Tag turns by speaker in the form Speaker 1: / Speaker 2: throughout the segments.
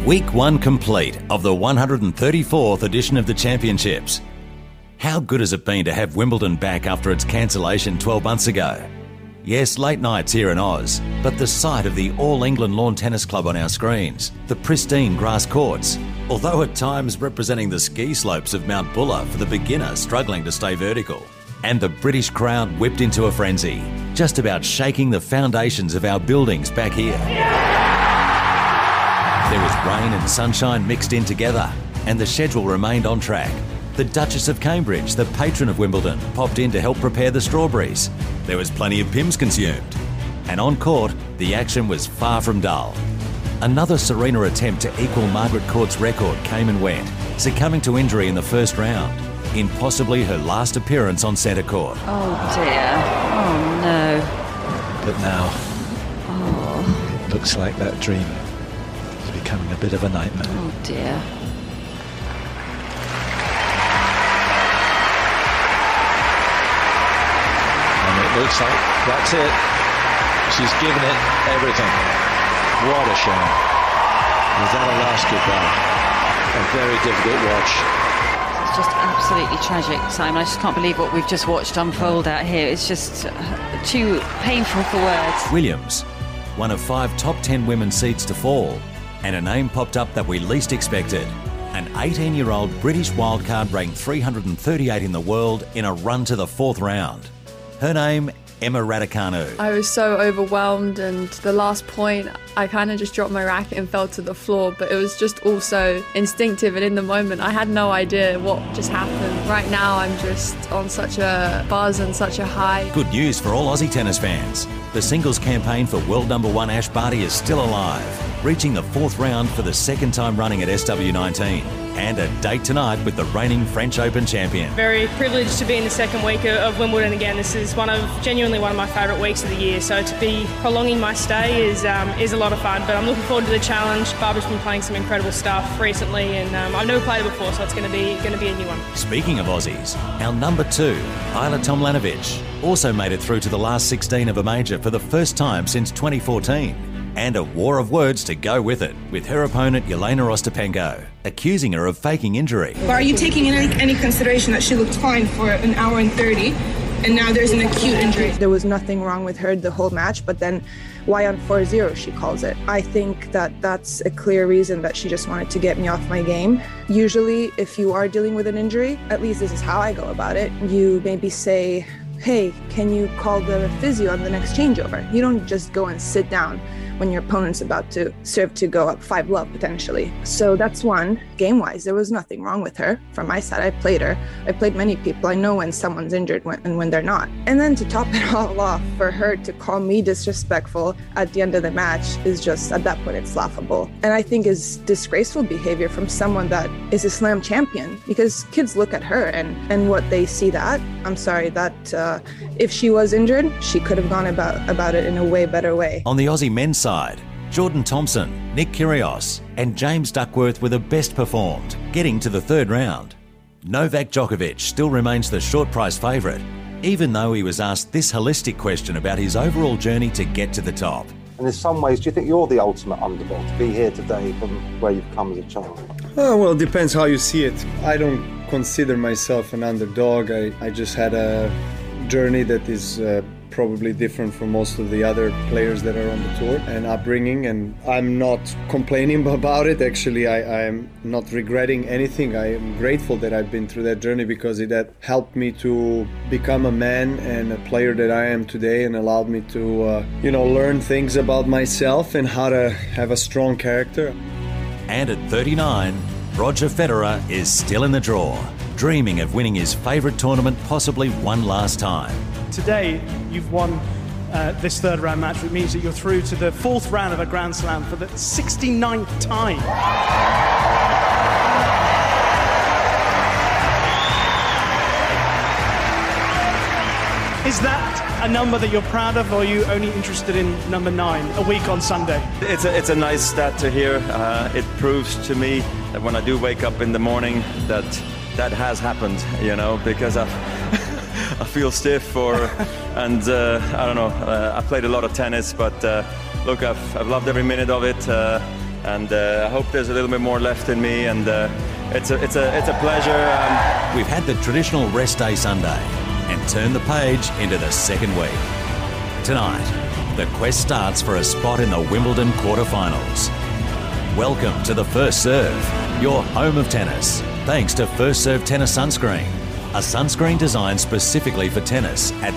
Speaker 1: Week 1 complete of the 134th edition of the Championships. How good has it been to have Wimbledon back after its cancellation 12 months ago? Yes, late nights here in Oz, but the sight of the All England Lawn Tennis Club on our screens, the pristine grass courts, although at times representing the ski slopes of Mount Buller for the beginner struggling to stay vertical, and the British crowd whipped into a frenzy, just about shaking the foundations of our buildings back here. There was rain and sunshine mixed in together, and the schedule remained on track. The Duchess of Cambridge, the patron of Wimbledon, popped in to help prepare the strawberries. There was plenty of Pimm's consumed. And on court, the action was far from dull. Another Serena attempt to equal Margaret Court's record came and went, succumbing to injury in the first round, in possibly her last appearance on centre court.
Speaker 2: Oh dear. Oh no.
Speaker 3: But now, it looks like that dream is becoming a bit of a nightmare.
Speaker 2: Oh dear.
Speaker 3: And it looks like that's it. She's given it everything. What a shame. Was that a last goodbye? A very difficult watch.
Speaker 2: It's just absolutely tragic, Simon. I just can't believe what we've just watched unfold out here. It's just too painful for words.
Speaker 1: Williams, one of 5 top 10 women's seeds to fall, and a name popped up that we least expected. An 18-year-old British wildcard ranked 338 in the world in a run to the 4th round. Her name, Emma Raducanu.
Speaker 4: I was so overwhelmed, and the last point I kind of just dropped my racket and fell to the floor, but it was just also instinctive, and in the moment I had no idea what just happened. Right now I'm just on such a buzz and such a high.
Speaker 1: Good news for all Aussie tennis fans. The singles campaign for world number 1 Ash Barty is still alive, reaching the 4th round for the second time running at SW19, and a date tonight with the reigning French Open champion.
Speaker 5: Very privileged to be in the second week of Wimbledon again. This is genuinely one of my favourite weeks of the year, so to be prolonging my stay is a lot of fun, but I'm looking forward to the challenge. Barbara's been playing some incredible stuff recently, and I've never played it before, so it's going to be a new one.
Speaker 1: Speaking of Aussies, our number 2, Isla Tomljanovic, also made it through to the last 16 of a major for the first time since 2014. And a war of words to go with it, with her opponent Yelena Ostapenko accusing her of faking injury.
Speaker 6: But are you taking any consideration that she looked fine for an hour and 30, and now there's an acute injury?
Speaker 7: There was nothing wrong with her the whole match, but then why on 4-0 she calls it? I think that's a clear reason that she just wanted to get me off my game. Usually, if you are dealing with an injury, at least this is how I go about it, you maybe say, hey, can you call the physio on the next changeover? You don't just go and sit down when your opponent's about to serve to go up 5-love potentially. So that's one. Game-wise, there was nothing wrong with her. From my side, I played her. I played many people. I know when someone's injured and when they're not. And then to top it all off, for her to call me disrespectful at the end of the match is just, at that point, it's laughable. And I think is disgraceful behavior from someone that is a slam champion, because kids look at her and what they see that. I'm sorry, that if she was injured, she could have gone about it in a way better way.
Speaker 1: On the Aussie men's side, Jordan Thompson, Nick Kyrgios and James Duckworth were the best performed, getting to the 3rd round. Novak Djokovic still remains the short price favourite, even though he was asked this holistic question about his overall journey to get to the top.
Speaker 8: And in some ways, do you think you're the ultimate underdog to be here today from where you've come as a child?
Speaker 9: Oh, well, it depends how you see it. I don't consider myself an underdog. I just had a journey that is probably different from most of the other players that are on the tour and upbringing, and I'm not complaining about it. Actually, I am not regretting anything. I am grateful that I've been through that journey, because it had helped me to become a man and a player that I am today, and allowed me to learn things about myself and how to have a strong character.
Speaker 1: And at 39, Roger Federer is still in the draw, dreaming of winning his favourite tournament possibly one last time.
Speaker 10: Today, you've won this 3rd round match, which means that you're through to the 4th round of a Grand Slam for the 69th time. Is that a number that you're proud of, or are you only interested in number 9, a week on Sunday?
Speaker 11: It's a nice stat to hear. It proves to me that when I do wake up in the morning that has happened, because I feel stiff, and I don't know. I played a lot of tennis, but look, I've loved every minute of it. and I hope there's a little bit more left in me, and it's a pleasure.
Speaker 1: We've had the traditional rest day Sunday and turned the page into the second week. Tonight, the quest starts for a spot in the Wimbledon quarterfinals. Welcome to the First Serve, your home of tennis. Thanks to First Serve Tennis Sunscreen, a sunscreen designed specifically for tennis at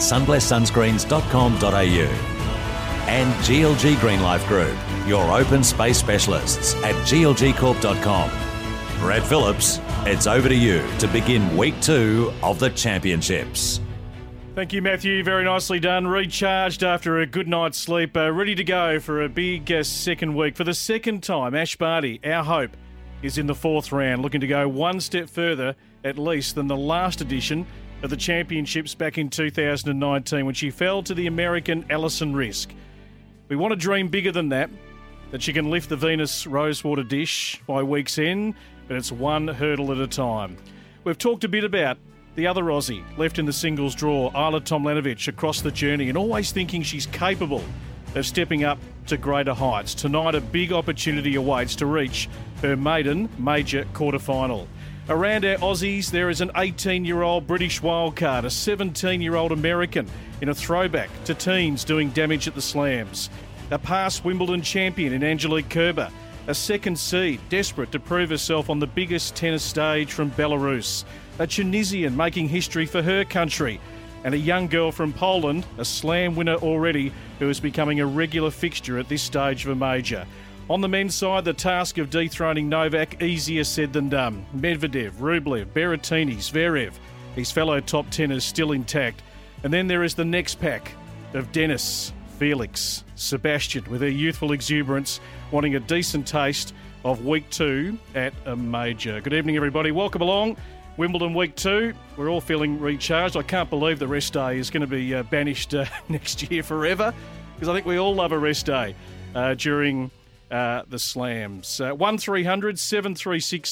Speaker 1: sunblesssunscreens.com.au. And GLG Green Life Group, your open space specialists at glgcorp.com. Brad Phillips, it's over to you to begin week 2 of the championships.
Speaker 12: Thank you, Matthew. Very nicely done. Recharged after a good night's sleep. Ready to go for a big second week. For the second time, Ash Barty, our hope, is in the 4th round, looking to go one step further, at least, than the last edition of the championships back in 2019 when she fell to the American Alison Risk. We want to dream bigger than that she can lift the Venus Rosewater dish by week's end, but it's one hurdle at a time. We've talked a bit about the other Aussie left in the singles draw, Ajla Tomljanovic, across the journey and always thinking she's capable of stepping up to greater heights. Tonight, a big opportunity awaits to reach her maiden major quarterfinal. Around our Aussies, there is an 18-year-old British wildcard, a 17-year-old American in a throwback to teens doing damage at the slams, a past Wimbledon champion in Angelique Kerber, a second seed desperate to prove herself on the biggest tennis stage from Belarus, a Tunisian making history for her country, and a young girl from Poland, a slam winner already, who is becoming a regular fixture at this stage of a major. On the men's side, the task of dethroning Novak, easier said than done. Medvedev, Rublev, Berrettini, Zverev, his fellow top tenors still intact. And then there is the next pack of Dennis, Felix, Sebastian, with their youthful exuberance, wanting a decent taste of week 2 at a major. Good evening, everybody. Welcome along. Wimbledon week 2. We're all feeling recharged. I can't believe the rest day is going to be banished next year forever, because I think we all love a rest day during the slams. 1300 736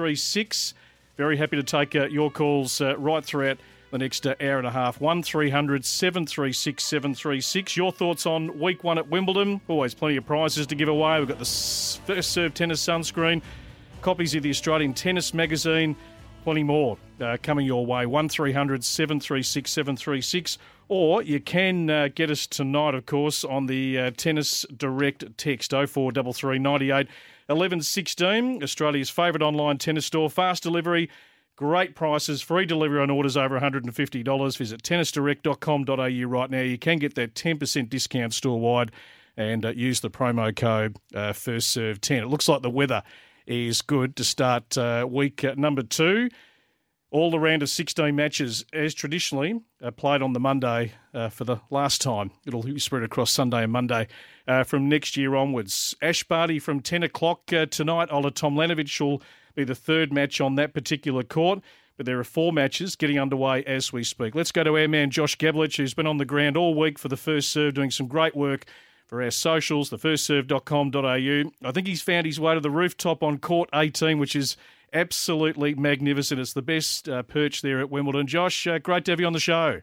Speaker 12: 736. Very happy to take your calls right throughout the next hour and a half. 1300 736 736. Your thoughts on week 1 at Wimbledon. Always plenty of prizes to give away. We've got the First Serve Tennis Sunscreen, copies of the Australian Tennis Magazine, plenty more coming your way. 1300 736 736. Or you can get us tonight, of course, on the Tennis Direct text 0433 98 11 16. Australia's favourite online tennis store. Fast delivery, great prices, free delivery on orders over $150. Visit tennisdirect.com.au right now. You can get that 10% discount store-wide and use the promo code FIRSTSERVE10. It looks like the weather is good to start week number 2. All the round of 16 matches, as traditionally, played on the Monday for the last time. It'll be spread across Sunday and Monday from next year onwards. Ash Barty from 10 o'clock tonight. Ajla Tomljanovic will be the third match on that particular court, but there are 4 matches getting underway as we speak. Let's go to our man Josh Gablich, who's been on the ground all week for the First Serve, doing some great work for our socials, thefirstserve.com.au. I think he's found his way to the rooftop on court 18, which is absolutely magnificent. It's the best perch there at Wimbledon. Josh, great to have you on the show.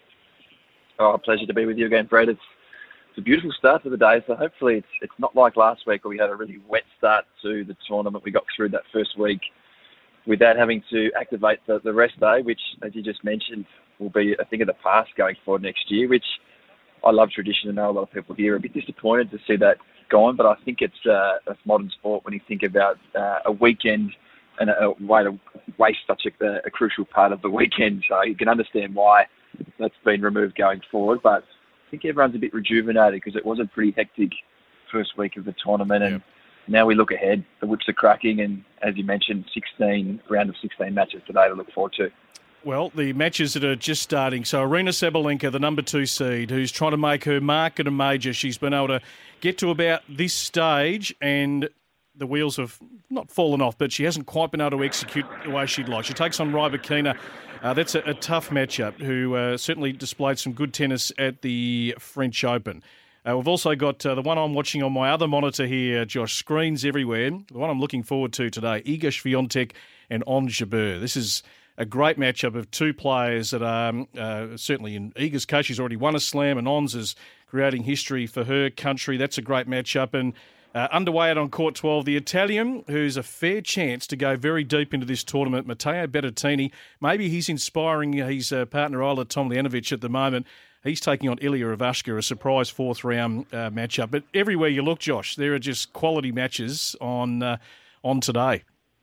Speaker 13: Oh, a pleasure to be with you again, Fred. It's a beautiful start to the day, so hopefully it's not like last week where we had a really wet start to the tournament. We got through that first week without having to activate the rest day, which, as you just mentioned, will be a thing of the past going forward next year, which I love tradition. I know a lot of people here are a bit disappointed to see that gone, but I think it's modern sport when you think about a weekend and a way to waste such a crucial part of the weekend. So you can understand why that's been removed going forward. But I think everyone's a bit rejuvenated because it was a pretty hectic first week of the tournament. And now we look ahead. The whips are cracking. And as you mentioned, round of 16 matches today to look forward to.
Speaker 12: Well, the matches that are just starting. So Aryna Sabalenka, the number 2 seed, who's trying to make her mark at a major. She's been able to get to about this stage and the wheels have not fallen off, but she hasn't quite been able to execute the way she'd like. She takes on Rybakina. That's a tough matchup, who certainly displayed some good tennis at the French Open. We've also got the one I'm watching on my other monitor here, Josh, screens everywhere. The one I'm looking forward to today, Iga Swiatek and Ons Jabeur. This is a great matchup of 2 players that are certainly, in Iga's case, she's already won a slam, and Ons is creating history for her country. That's a great matchup. And Underway out on court 12, the Italian, who's a fair chance to go very deep into this tournament, Matteo Berrettini. Maybe he's inspiring his partner Isla Tomljanovic at the moment. He's taking on Ilya Ivashka, a surprise fourth-round matchup. But everywhere you look, Josh, there are just quality matches on today.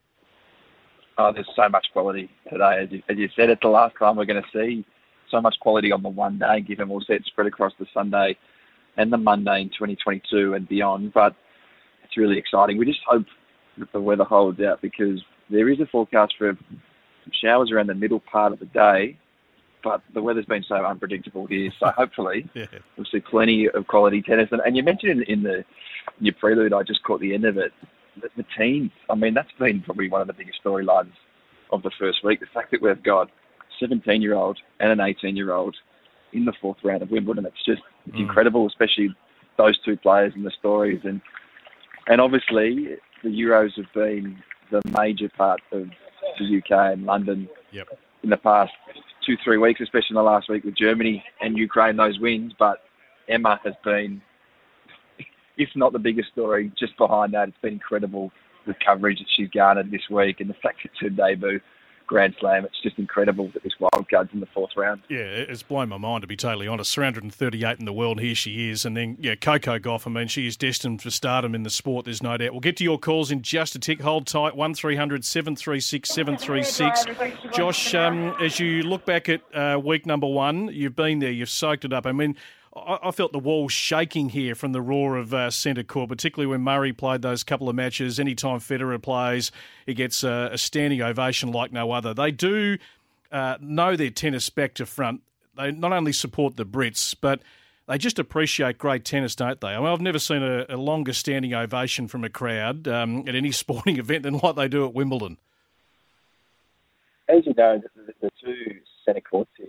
Speaker 13: Oh, there's so much quality today. As you said, it's the last time we're going to see so much quality on the one day, given we'll see it spread across the Sunday and the Monday in 2022 and beyond. But it's really exciting. We just hope that the weather holds out, because there is a forecast for some showers around the middle part of the day, but the weather's been so unpredictable here. So hopefully we'll see plenty of quality tennis. And you mentioned in your prelude, I just caught the end of it, the teens. I mean, that's been probably one of the biggest storylines of the first week. The fact that we've got a 17-year-old and an 18-year-old in the fourth round of Wimbledon, it's incredible, especially those two players and the stories. And obviously, the Euros have been the major part of the UK and London in the past 2-3 weeks, especially in the last week with Germany and Ukraine, those wins. But Emma has been, if not the biggest story, just behind that. It's been incredible, the coverage that she's garnered this week, and the fact it's her debut Grand Slam. It's just incredible that this wild card's in the fourth round.
Speaker 12: Yeah, it's blown my mind, to be totally honest. 338 in the world, here she is. And then, Coco Gauff, I mean, she is destined for stardom in the sport, there's no doubt. We'll get to your calls in just a tick. Hold tight, 1300 736 736. Josh, as you look back at week number one, you've been there, you've soaked it up. I mean, I felt the walls shaking here from the roar of centre court, particularly when Murray played those couple of matches. Anytime Federer plays, he gets a standing ovation like no other. They do know their tennis back to front. They not only support the Brits, but they just appreciate great tennis, don't they? I mean, I've never seen a longer standing ovation from a crowd at any sporting event than what they do at Wimbledon.
Speaker 13: As you know, the two centre courts here,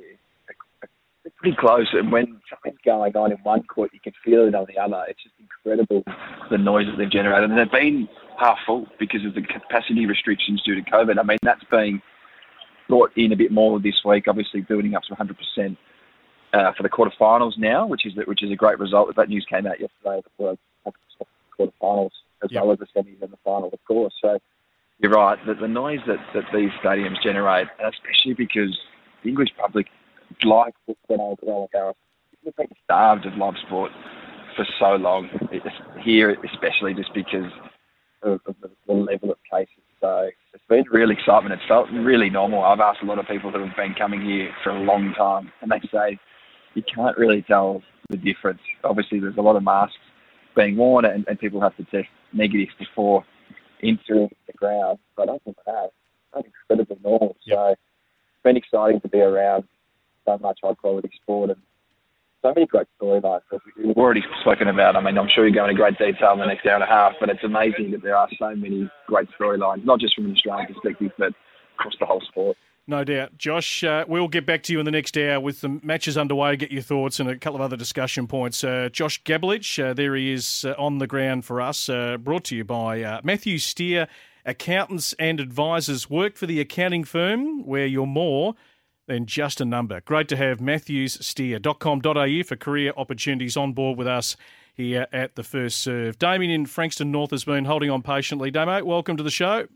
Speaker 13: pretty close, and when something's going on in one court, you can feel it on the other. It's just incredible, the noise that they've generated. And they've been half full because of the capacity restrictions due to COVID. I mean, that's being brought in a bit more this week, obviously building up to 100% for the quarterfinals now, which is a great result. That news came out yesterday for the quarterfinals, as well as the semis and the final, of course. So you're right, the noise that these stadiums generate, especially because the English public, like when I was at Roland Garros, we've been starved of live sport for so long. Here, especially just because of the level of cases. So it's been real excitement. It's felt really normal. I've asked a lot of people that have been coming here for a long time, and they say you can't really tell the difference. Obviously, there's a lot of masks being worn, and people have to test negative before entering the ground. But other than that, it's incredibly normal. So it's been exciting to be around so much high-quality sport and so many great storylines that we've already spoken about. I mean, I'm sure you're going into great detail in the next hour and a half, but it's amazing that there are so many great storylines, not just from an Australian perspective, but across the whole sport.
Speaker 12: No doubt. Josh, we'll get back to you in the next hour with the matches underway, get your thoughts and a couple of other discussion points. Josh Gabelich, there he is on the ground for us, brought to you by Matthew Steer, Accountants and Advisors. Work for the accounting firm where you're more than just a number. Great to have matthewssteer.com.au for career opportunities on board with us here at the First Serve. Damien in Frankston North has been holding on patiently. Damo, welcome to the show.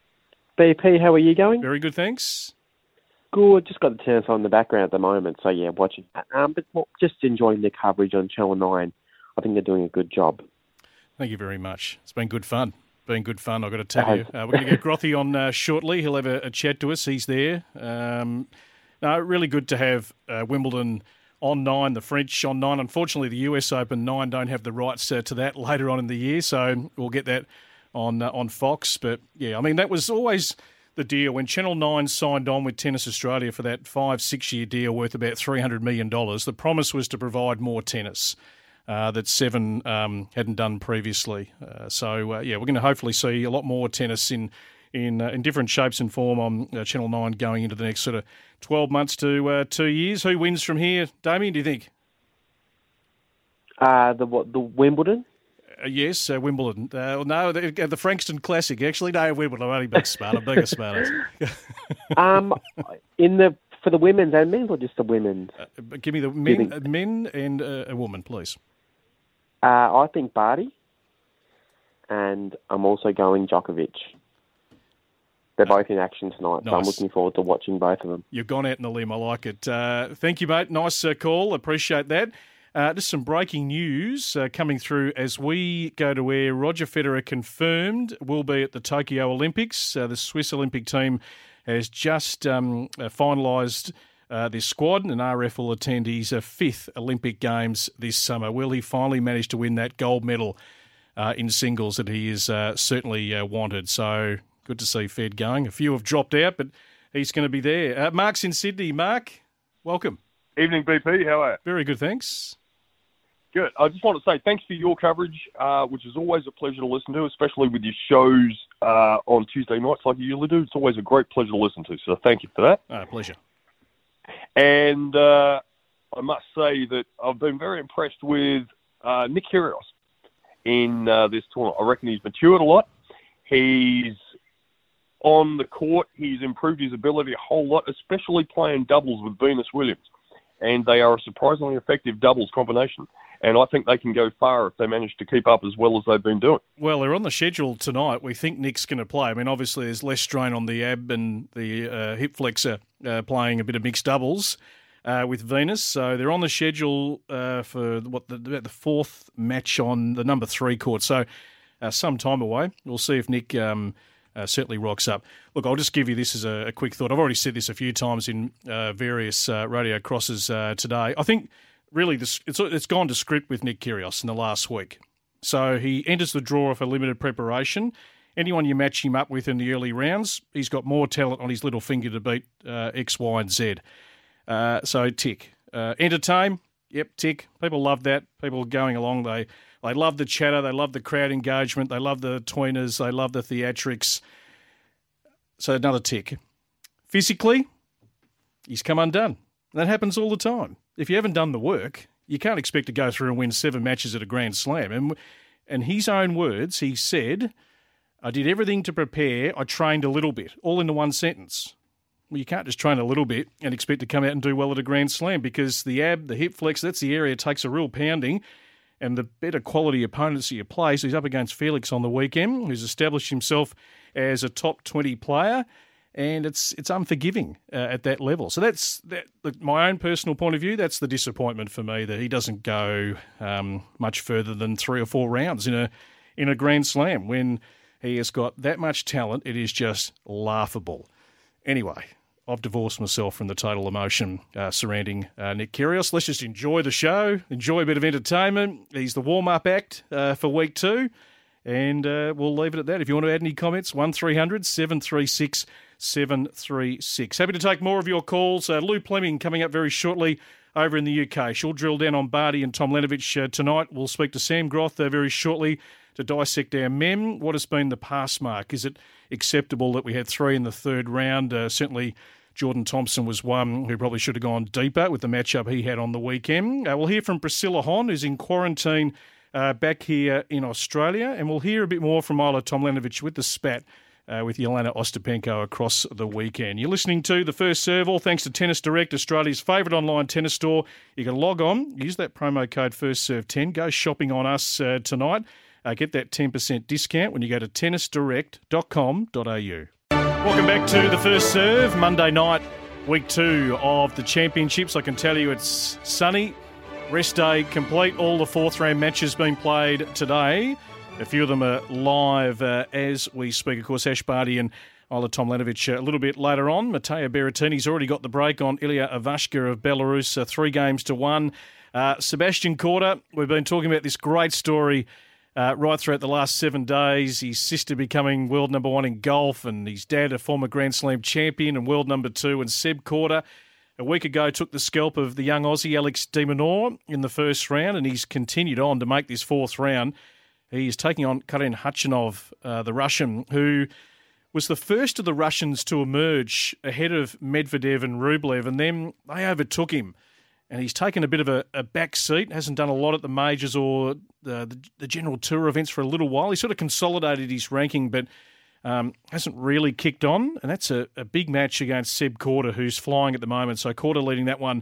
Speaker 14: BP, how are you going?
Speaker 12: Very good, thanks.
Speaker 14: Good. Just got the tennis on in the background at the moment, so yeah, watching that. But just enjoying the coverage on Channel 9. I think they're doing a good job.
Speaker 12: Thank you very much. It's been good fun. I've got to tell you. We're going to get Grothy on shortly. He'll have a chat to us. He's there. No, really good to have Wimbledon on 9, the French on 9. Unfortunately, the US Open 9 don't have the rights to that later on in the year, so we'll get that on Fox. But, yeah, I mean, that was always the deal. When Channel 9 signed on with Tennis Australia for that 5-6 year deal worth about $300 million, the promise was to provide more tennis that Seven hadn't done previously. So, we're going to hopefully see a lot more tennis in different shapes and form on Channel 9 going into the next sort of 12 months to 2 years. Who wins from here, Damien, do you think?
Speaker 14: The Wimbledon?
Speaker 12: Yes, Wimbledon. No, the Frankston Classic. Actually, no, Wimbledon. I'm only being smart. I'm being a smart.
Speaker 14: For the women's and men's, or just the women's?
Speaker 12: Give me the men and a woman, please.
Speaker 14: I think Barty. and I'm also going Djokovic. They're both in action tonight, so I'm looking forward to watching both of them.
Speaker 12: You've gone out on a limb. I like it. Thank you, mate. Nice call. Appreciate that. Just some breaking news coming through as we go to air. Roger Federer confirmed will be at the Tokyo Olympics. The Swiss Olympic team has just finalised their squad, and RF will attend his fifth Olympic Games this summer. Will he finally manage to win that gold medal in singles that he is certainly wanted? So good to see Fed going. A few have dropped out, but he's going to be there. Mark's in Sydney. Mark, welcome.
Speaker 15: Evening, BP. How are you?
Speaker 12: Very good, thanks.
Speaker 15: Good. I just want to say thanks for your coverage, which is always a pleasure to listen to, especially with your shows on Tuesday nights like you usually do. It's always a great pleasure to listen to, so thank you for that.
Speaker 12: Pleasure.
Speaker 15: And I must say that I've been very impressed with Nick Kyrgios in this tournament. I reckon he's matured a lot. He's on the court. He's improved his ability a whole lot, especially playing doubles with Venus Williams. And they are a surprisingly effective doubles combination. And I think they can go far if they manage to keep up as well as they've been doing.
Speaker 12: Well, they're on the schedule tonight. We think Nick's going to play. I mean, obviously there's less strain on the ab and the hip flexor playing a bit of mixed doubles with Venus. So they're on the schedule for the fourth match on the number 3 court. So some time away. We'll see if Nick certainly rocks up. Look, I'll just give you this as a quick thought. I've already said this a few times in various radio crosses today. I think really it's gone to script with Nick Kyrgios in the last week. So he enters the draw for limited preparation. Anyone you match him up with in the early rounds, he's got more talent on his little finger to beat X, Y, and Z. So tick. Entertain, yep, tick. People love that. People going along, they love the chatter, they love the crowd engagement, they love the tweeners, they love the theatrics. So another tick. Physically, he's come undone. That happens all the time. If you haven't done the work, you can't expect to go through and win 7 matches at a Grand Slam. And his own words, he said, I did everything to prepare, I trained a little bit, all into one sentence. Well, you can't just train a little bit and expect to come out and do well at a Grand Slam because the ab, the hip flex, that's the area that takes a real pounding. And the better quality opponents that you play, so he's up against Felix on the weekend, who's established himself as a top 20 player, and it's unforgiving at that level. So that's my own personal point of view. That's the disappointment for me that he doesn't go much further than 3 or 4 rounds in a Grand Slam. When he has got that much talent, it is just laughable. Anyway, I've divorced myself from the total emotion surrounding Nick Kyrgios. Let's just enjoy the show, enjoy a bit of entertainment. He's the warm-up act for week 2, and we'll leave it at that. If you want to add any comments, 1300 736 736. Happy to take more of your calls. Lou Fleming coming up very shortly over in the UK. She'll drill down on Barty and Tomljanovic tonight. We'll speak to Sam Groth very shortly to dissect our mem. What has been the pass mark? Is it acceptable that we had 3 in the third round? Certainly Jordan Thompson was one who probably should have gone deeper with the matchup he had on the weekend. We'll hear from Priscilla Hon, who's in quarantine back here in Australia, and we'll hear a bit more from Ajla Tomljanovic with the spat with Jelena Ostapenko across the weekend. You're listening to The First Serve, all thanks to Tennis Direct, Australia's favourite online tennis store. You can log on, use that promo code FirstServe10, go shopping on us tonight. Get that 10% discount when you go to tennisdirect.com.au. Welcome back to The First Serve, Monday night, week 2 of the championships. I can tell you it's sunny, rest day complete, all the 4th round matches being played today. A few of them are live as we speak. Of course, Ash Barty and Ajla Tomljanovic a little bit later on. Matteo Berrettini's already got the break on Ilya Ivashka of Belarus, 3-1. Sebastian Korda, we've been talking about this great story right throughout the last 7 days. His sister becoming world number 1 in golf, and his dad, a former Grand Slam champion and world number 2. And Seb Korda, a week ago, took the scalp of the young Aussie Alex de Minaur in the first round, and he's continued on to make this 4th round. He's taking on Karen Khachanov, the Russian, who was the first of the Russians to emerge ahead of Medvedev and Rublev, and then they overtook him. And he's taken a bit of a back seat, hasn't done a lot at the majors or the general tour events for a little while. He sort of consolidated his ranking, but hasn't really kicked on. And that's a big match against Seb Korda, who's flying at the moment. So Korda leading that one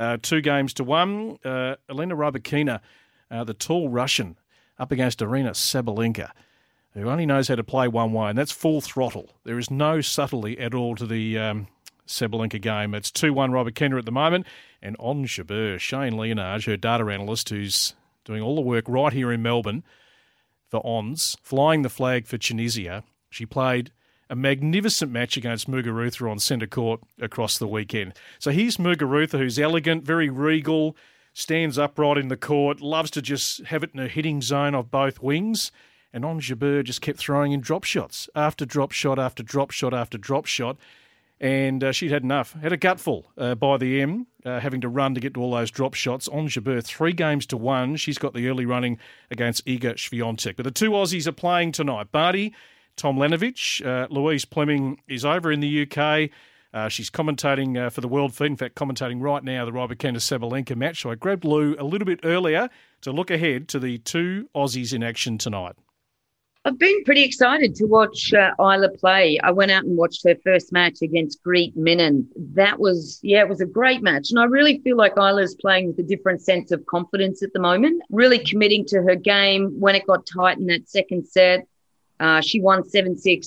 Speaker 12: 2-1. Elena Rybakina, the tall Russian, up against Arina Sabalenka. who only knows how to play one way, and that's full throttle. There is no subtlety at all to the Sabalenka game. It's 2-1 Rybakina at the moment, and Ons Jabeur, Shane Leonard, her data analyst, who's doing all the work right here in Melbourne for Ons, flying the flag for Tunisia. She played a magnificent match against Muguruza on centre court across the weekend. So here's Muguruza, who's elegant, very regal, stands upright in the court, loves to just have it in a hitting zone of both wings. And Ons Jabeur just kept throwing in drop shots after drop shot after drop shot after drop shot. And she'd had enough. Had a gutful by the end, having to run to get to all those drop shots. Ons Jabeur, 3-1. She's got the early running against Iga Swiatek. But the two Aussies are playing tonight. Barty, Tom Lanovich. Louise Fleming is over in the UK. She's commentating for the World Feed. In fact, commentating right now the Rybakina-Sabalenka match. So I grabbed Lou a little bit earlier to look ahead to the two Aussies in action tonight.
Speaker 16: I've been pretty excited to watch Isla play. I went out and watched her first match against Greet Minnen. It was a great match. And I really feel like Isla's playing with a different sense of confidence at the moment, really committing to her game. When it got tight in that second set, she won 7-6,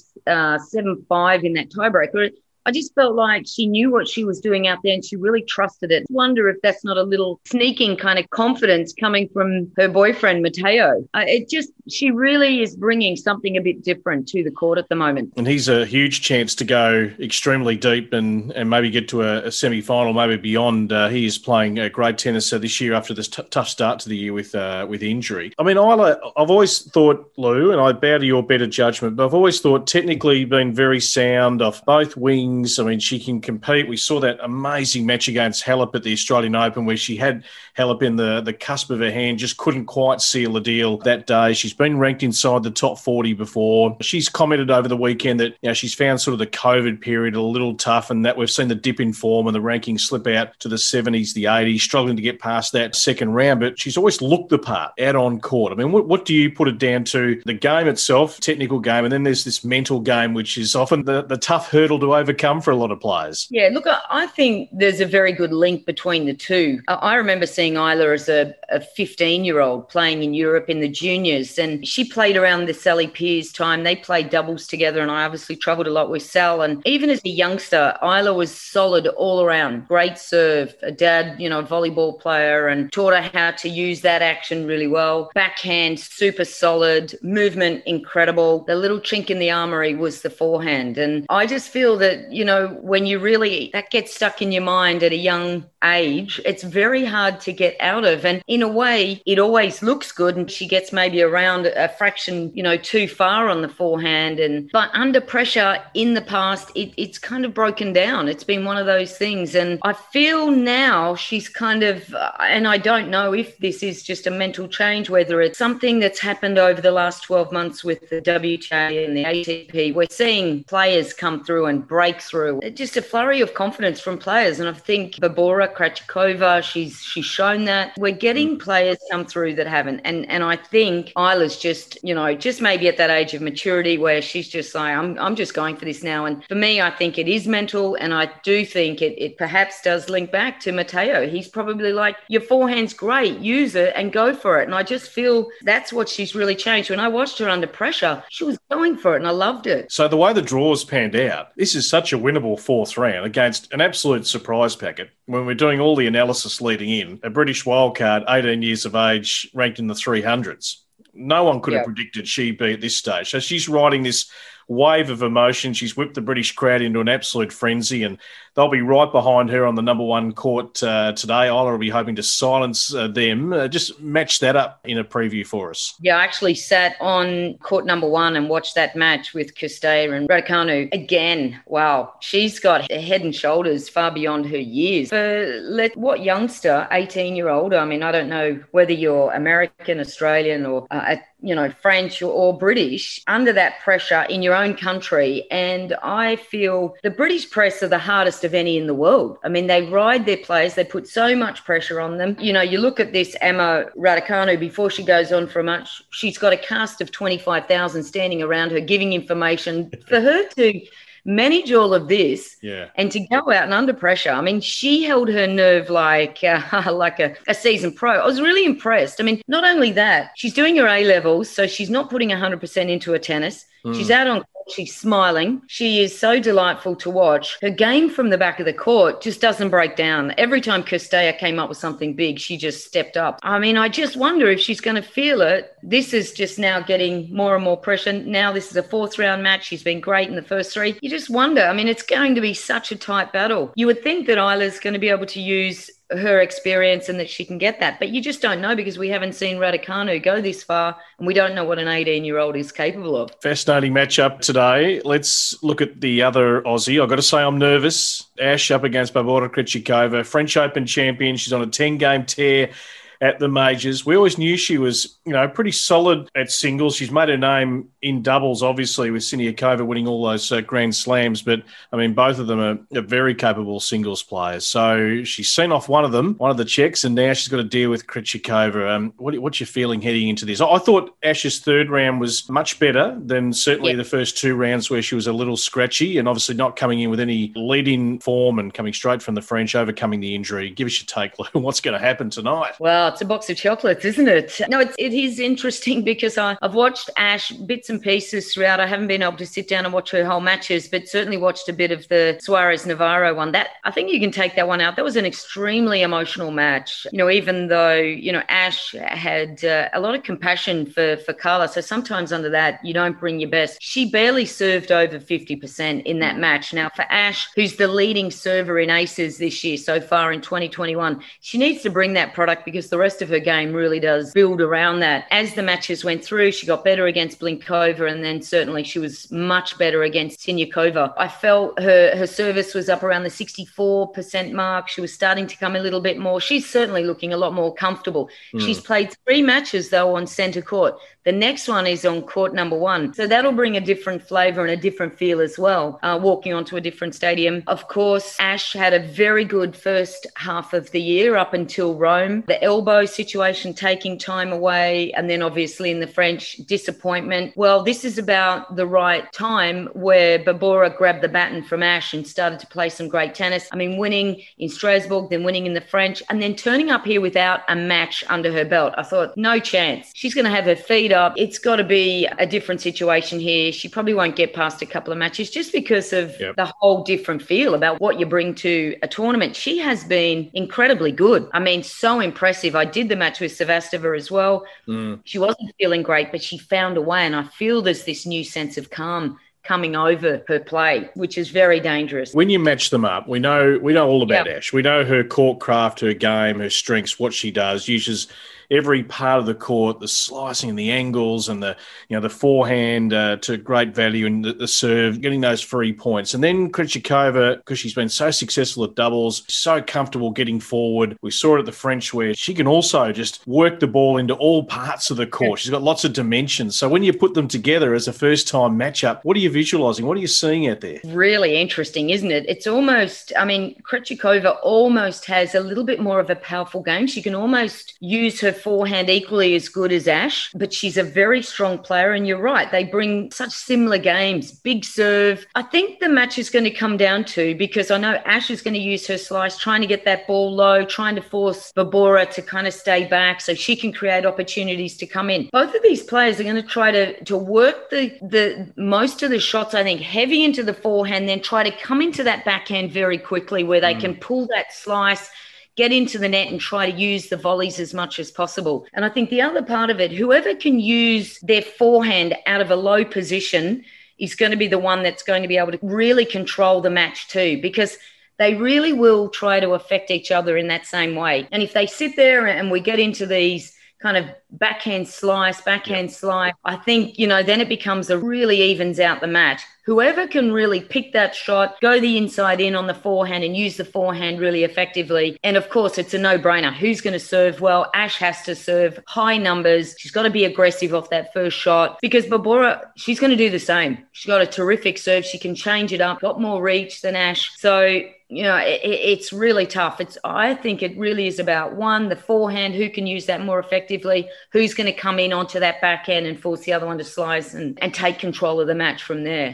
Speaker 16: 7-5 in that tiebreaker. I just felt like she knew what she was doing out there and she really trusted it. I wonder if that's not a little sneaking kind of confidence coming from her boyfriend, Matteo. She really is bringing something a bit different to the court at the moment.
Speaker 12: And he's a huge chance to go extremely deep and maybe get to a semi-final, maybe beyond. He is playing great tennis this year after this tough start to the year with injury. I mean, Isla, I've always thought, Lou, and I bow to your better judgment, but I've always thought technically been very sound off both wings. I mean, she can compete. We saw that amazing match against Halep at the Australian Open where she had Halep in the cusp of her hand, just couldn't quite seal the deal that day. She's been ranked inside the top 40 before. She's commented over the weekend that she's found sort of the COVID period a little tough and that we've seen the dip in form and the rankings slip out to the 70s, the 80s, struggling to get past that second round. But she's always looked the part out on court. I mean, what do you put it down to? The game itself, technical game, and then there's this mental game, which is often the tough hurdle to overcome for a lot of players.
Speaker 16: Yeah, look, I think there's a very good link between the two. I remember seeing Isla as a 15-year-old playing in Europe in the juniors, and she played around the Sally Pierce time. They played doubles together, and I obviously travelled a lot with Sal. And even as a youngster, Isla was solid all around. Great serve, a dad, volleyball player, and taught her how to use that action really well. Backhand, super solid. Movement, incredible. The little chink in the armoury was the forehand. And I just feel that, when that gets stuck in your mind at a young age, it's very hard to get out of. And in a way, it always looks good. And she gets maybe around a fraction, too far on the forehand. But under pressure in the past, it's kind of broken down. It's been one of those things. And I feel now she's kind of, and I don't know if this is just a mental change, whether it's something that's happened over the last 12 months with the WTA and the ATP. We're seeing players come through and break through. Just a flurry of confidence from players. And I think Barbora Krejcikova, she's shown that. We're getting players come through that haven't. And I think Isla's just maybe at that age of maturity where she's just like, I'm just going for this now. And for me, I think it is mental. And I do think it perhaps does link back to Matteo. He's probably like, your forehand's great, use it and go for it. And I just feel that's what she's really changed. When I watched her under pressure, she was going for it and I loved it.
Speaker 12: So the way the draws panned out, this is such a winnable fourth round against an absolute surprise packet. When we're doing all the analysis leading in, a British wildcard, 18 years of age, ranked in the 300s. No one could have predicted she'd be at this stage. So she's riding this wave of emotion. She's whipped the British crowd into an absolute frenzy, and they'll be right behind her on the number one court today. Isla will be hoping to silence them. Just match that up in a preview for us.
Speaker 16: Yeah, I actually sat on court number one and watched that match with Castella and Raducanu. Again, wow, she's got head and shoulders far beyond her years. What youngster, 18-year-old, I mean, I don't know whether you're American, Australian or French or British, under that pressure in your own country. And I feel the British press are the hardest of any in the world. I mean, they ride their players. They put so much pressure on them. You look at this Emma Raducanu before she goes on for a match, she's got a cast of 25,000 standing around her, giving information for her to manage all of this
Speaker 12: Yeah.
Speaker 16: and to go out and under pressure. I mean, she held her nerve like a seasoned pro. I was really impressed. I mean, not only that, she's doing her A-levels, so she's not putting 100% into her tennis. She's out on court, she's smiling. She is so delightful to watch. Her game from the back of the court just doesn't break down. Every time Kostya came up with something big, she just stepped up. I mean, I just wonder if she's going to feel it. This is just now getting more and more pressure. Now this is a fourth round match. She's been great in the first three. You just wonder. I mean, it's going to be such a tight battle. You would think that Isla's going to be able to use her experience and that she can get that. But you just don't know because we haven't seen Raducanu go this far and we don't know what an 18-year-old is capable of.
Speaker 12: Fascinating matchup today. Let's look at the other Aussie. I've got to say I'm nervous. Ash up against Barbora Krejcikova, French Open champion. She's on a 10-game tear at the majors. We always knew she was, pretty solid at singles. She's made her name in doubles, obviously, with Siniakova winning all those Grand Slams. But, I mean, both of them are very capable singles players. So she's seen off one of the Czechs, and now she's got to deal with Krejcikova. What's your feeling heading into this? I thought Ash's third round was much better than certainly the first two rounds where she was a little scratchy and obviously not coming in with any lead-in form and coming straight from the French, overcoming the injury. Give us your take, Lou. What's going to happen tonight?
Speaker 16: Well, it's a box of chocolates, isn't it? No, it is interesting because I've watched Ash bits and pieces throughout. I haven't been able to sit down and watch her whole matches, but certainly watched a bit of the Suarez-Navarro one. That I think you can take that one out. That was an extremely emotional match. Even though, Ash had a lot of compassion for Carla. So sometimes under that, you don't bring your best. She barely served over 50% in that match. Now, for Ash, who's the leading server in aces this year so far in 2021, she needs to bring that product because the rest of her game really does build around that. As the matches went through, she got better against Blinkova, and then certainly she was much better against Siniakova. I felt her service was up around the 64% mark. She was starting to come a little bit more. She's certainly looking a lot more comfortable. She's played 3 matches, though, on centre court. The next one is on court number 1. So that'll bring a different flavour and a different feel as well, walking onto a different stadium. Of course, Ash had a very good first half of the year up until Rome. The elbow situation taking time away, and then obviously in the French, disappointment. Well, this is about the right time where Barbora grabbed the baton from Ash and started to play some great tennis. I mean, winning in Strasbourg, then winning in the French, and then turning up here without a match under her belt. I thought, no chance. She's going to have her feet up. It's got to be a different situation here. She probably won't get past a couple of matches just because of the whole different feel about what you bring to a tournament. She has been incredibly good. I mean, so impressive. I did the match with Sevastova as well. She wasn't feeling great, but she found a way. And I feel there's this new sense of calm coming over her play, which is very dangerous.
Speaker 12: When you match them up, we know all about Ash. We know her court craft, her game, her strengths, what she does, uses every part of the court, the slicing and the angles and the forehand to great value, and the serve, getting those free points. And then Krejcikova, because she's been so successful at doubles, so comfortable getting forward. We saw it at the French where she can also just work the ball into all parts of the court. She's got lots of dimensions. So when you put them together as a first-time matchup, what are you visualising? What are you seeing out there?
Speaker 16: Really interesting, isn't it? It's almost, Krejcikova almost has a little bit more of a powerful game. She can almost use her forehand equally as good as Ash, but she's a very strong player, and you're right, they bring such similar games. Big serve. I think the match is going to come down to, because I know Ash is going to use her slice, trying to get that ball low, trying to force Barbora to kind of stay back so she can create opportunities to come in. Both of these players are going to try to work the most of the shots, I think, heavy into the forehand, then try to come into that backhand very quickly where they can pull that slice, get into the net and try to use the volleys as much as possible. And I think the other part of it, whoever can use their forehand out of a low position is going to be the one that's going to be able to really control the match too, because they really will try to affect each other in that same way. And if they sit there and we get into these kind of backhand slice, I think, then it becomes really evens out the match. Whoever can really pick that shot, go the inside in on the forehand and use the forehand really effectively. And of course, it's a no-brainer. Who's going to serve well? Ash has to serve high numbers. She's got to be aggressive off that first shot because Barbora, she's going to do the same. She's got a terrific serve. She can change it up, got more reach than Ash. So, it's really tough. I think it really is about, one, the forehand, who can use that more effectively, who's going to come in onto that backhand and force the other one to slice and take control of the match from there.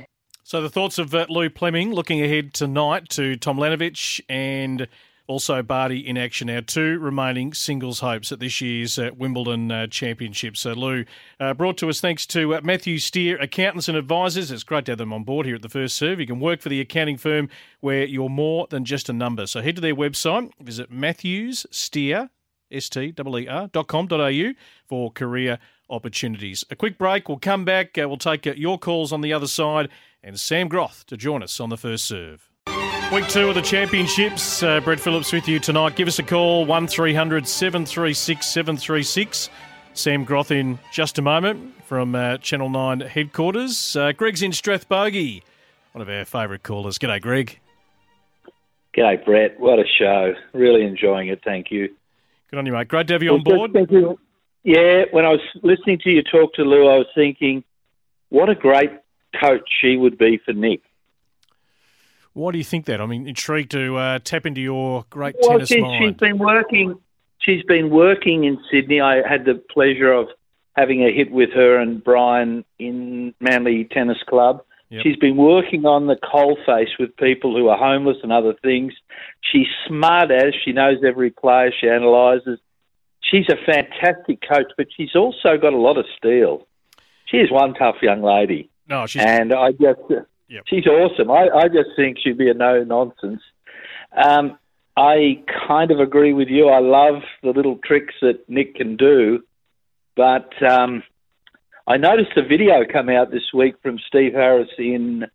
Speaker 12: So the thoughts of Lou Plemming looking ahead tonight to Tomljanovic and also Barty in action, our two remaining singles hopes at this year's Wimbledon Championship. So Lou, brought to us thanks to Matthew Steer Accountants and Advisors. It's great to have them on board here at the First Serve. You can work for the accounting firm where you're more than just a number. So head to their website, visit matthewssteer, steer.com.au for career opportunities. A quick break. We'll come back. We'll take your calls on the other side and Sam Groth to join us on the First Serve. Week 2 of the Championships. Brett Phillips with you tonight. Give us a call, 1300 736 736. Sam Groth in just a moment from Channel 9 headquarters. Greg's in Strathbogie, one of our favourite callers. G'day, Greg.
Speaker 17: G'day, Brett. What a show. Really enjoying it, thank you.
Speaker 12: Good on you, mate. Great to have you on board.
Speaker 17: Thank you. Yeah, when I was listening to you talk to Lou, I was thinking, what a great coach she would be for Nick.
Speaker 12: Why do you think that? I'm intrigued to tap into your great tennis mind.
Speaker 17: She's been working in Sydney. I had the pleasure of having a hit with her and Brian in Manly Tennis Club. Yep. She's been working on the coalface with people who are homeless and other things. She's smart as she knows every player. She analyses. She's a fantastic coach, but she's also got a lot of steel. She is one tough young lady.
Speaker 12: No, she's
Speaker 17: she's awesome. I just think she'd be a no-nonsense. I kind of agree with you. I love the little tricks that Nick can do, but I noticed a video come out this week from Steve Harris in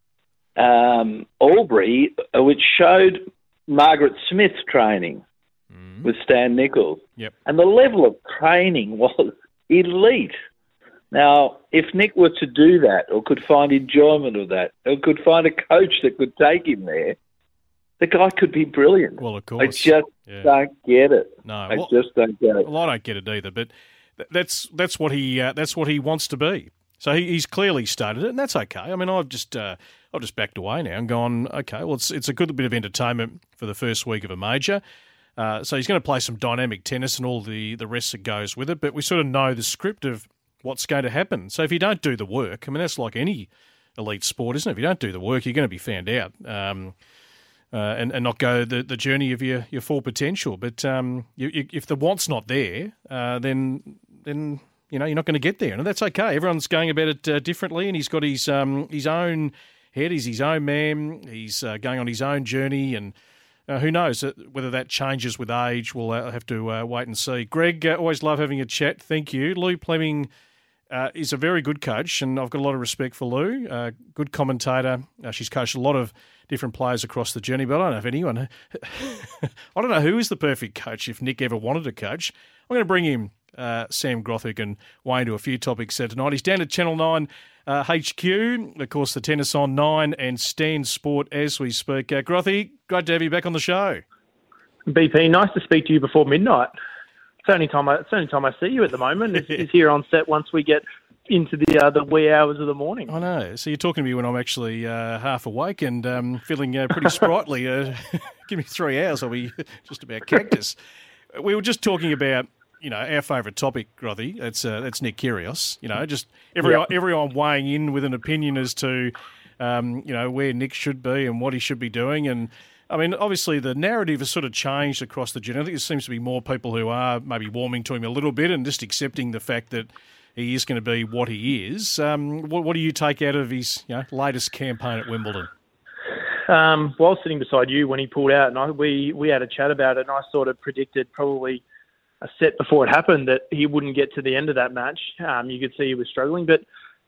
Speaker 17: Albury, which showed Margaret Smith training with Stan Nichols.
Speaker 12: Yep.
Speaker 17: And the level of training was elite. Now, if Nick were to do that or could find enjoyment of that or could find a coach that could take him there, the guy could be brilliant.
Speaker 12: Well, of course.
Speaker 17: I just don't get it.
Speaker 12: No,
Speaker 17: I just don't get it.
Speaker 12: Well, I don't get it either, but that's what he wants to be. So he's clearly stated it, and that's okay. I mean, I've just backed away now and gone, okay, well, it's a good bit of entertainment for the first week of a major. So he's going to play some dynamic tennis and all the rest that goes with it, but we sort of know the script of what's going to happen. So if you don't do the work, I mean, that's like any elite sport, isn't it? If you don't do the work, you're going to be found out and not go the journey of your full potential. But if the want's not there, then you're not going to get there, and that's okay. Everyone's going about it differently, and he's got his own head. He's his own man. He's going on his own journey, and who knows whether that changes with age. We'll have to wait and see. Greg, always love having a chat. Thank you. Lou Plemming is a very good coach, and I've got a lot of respect for Lou. Good commentator. She's coached a lot of different players across the journey, but I don't know if anyone... I don't know who is the perfect coach if Nick ever wanted a coach. I'm going to bring him Sam Groth, who can weigh into a few topics tonight. He's down at Channel 9 HQ, of course, the Tennis on 9 and Stan Sport as we speak. Grothy, great to have you back on the show.
Speaker 18: BP, nice to speak to you before midnight. It's the only time I see you at the moment is here on set once we get into the wee hours of the morning.
Speaker 12: I know. So you're talking to me when I'm actually half awake and feeling pretty sprightly. Give me 3 hours, I'll be just about cactus. We were just talking about our favourite topic, Grothy. That's Nick Kyrgios. Just everyone weighing in with an opinion as to where Nick should be and what he should be doing. And I mean, obviously the narrative has sort of changed across the gender. I think there seems to be more people who are maybe warming to him a little bit and just accepting the fact that he is going to be what he is. What do you take out of his latest campaign at Wimbledon?
Speaker 18: Well, I was sitting beside you when he pulled out, and we had a chat about it, and I sort of predicted probably a set before it happened that he wouldn't get to the end of that match. You could see he was struggling, but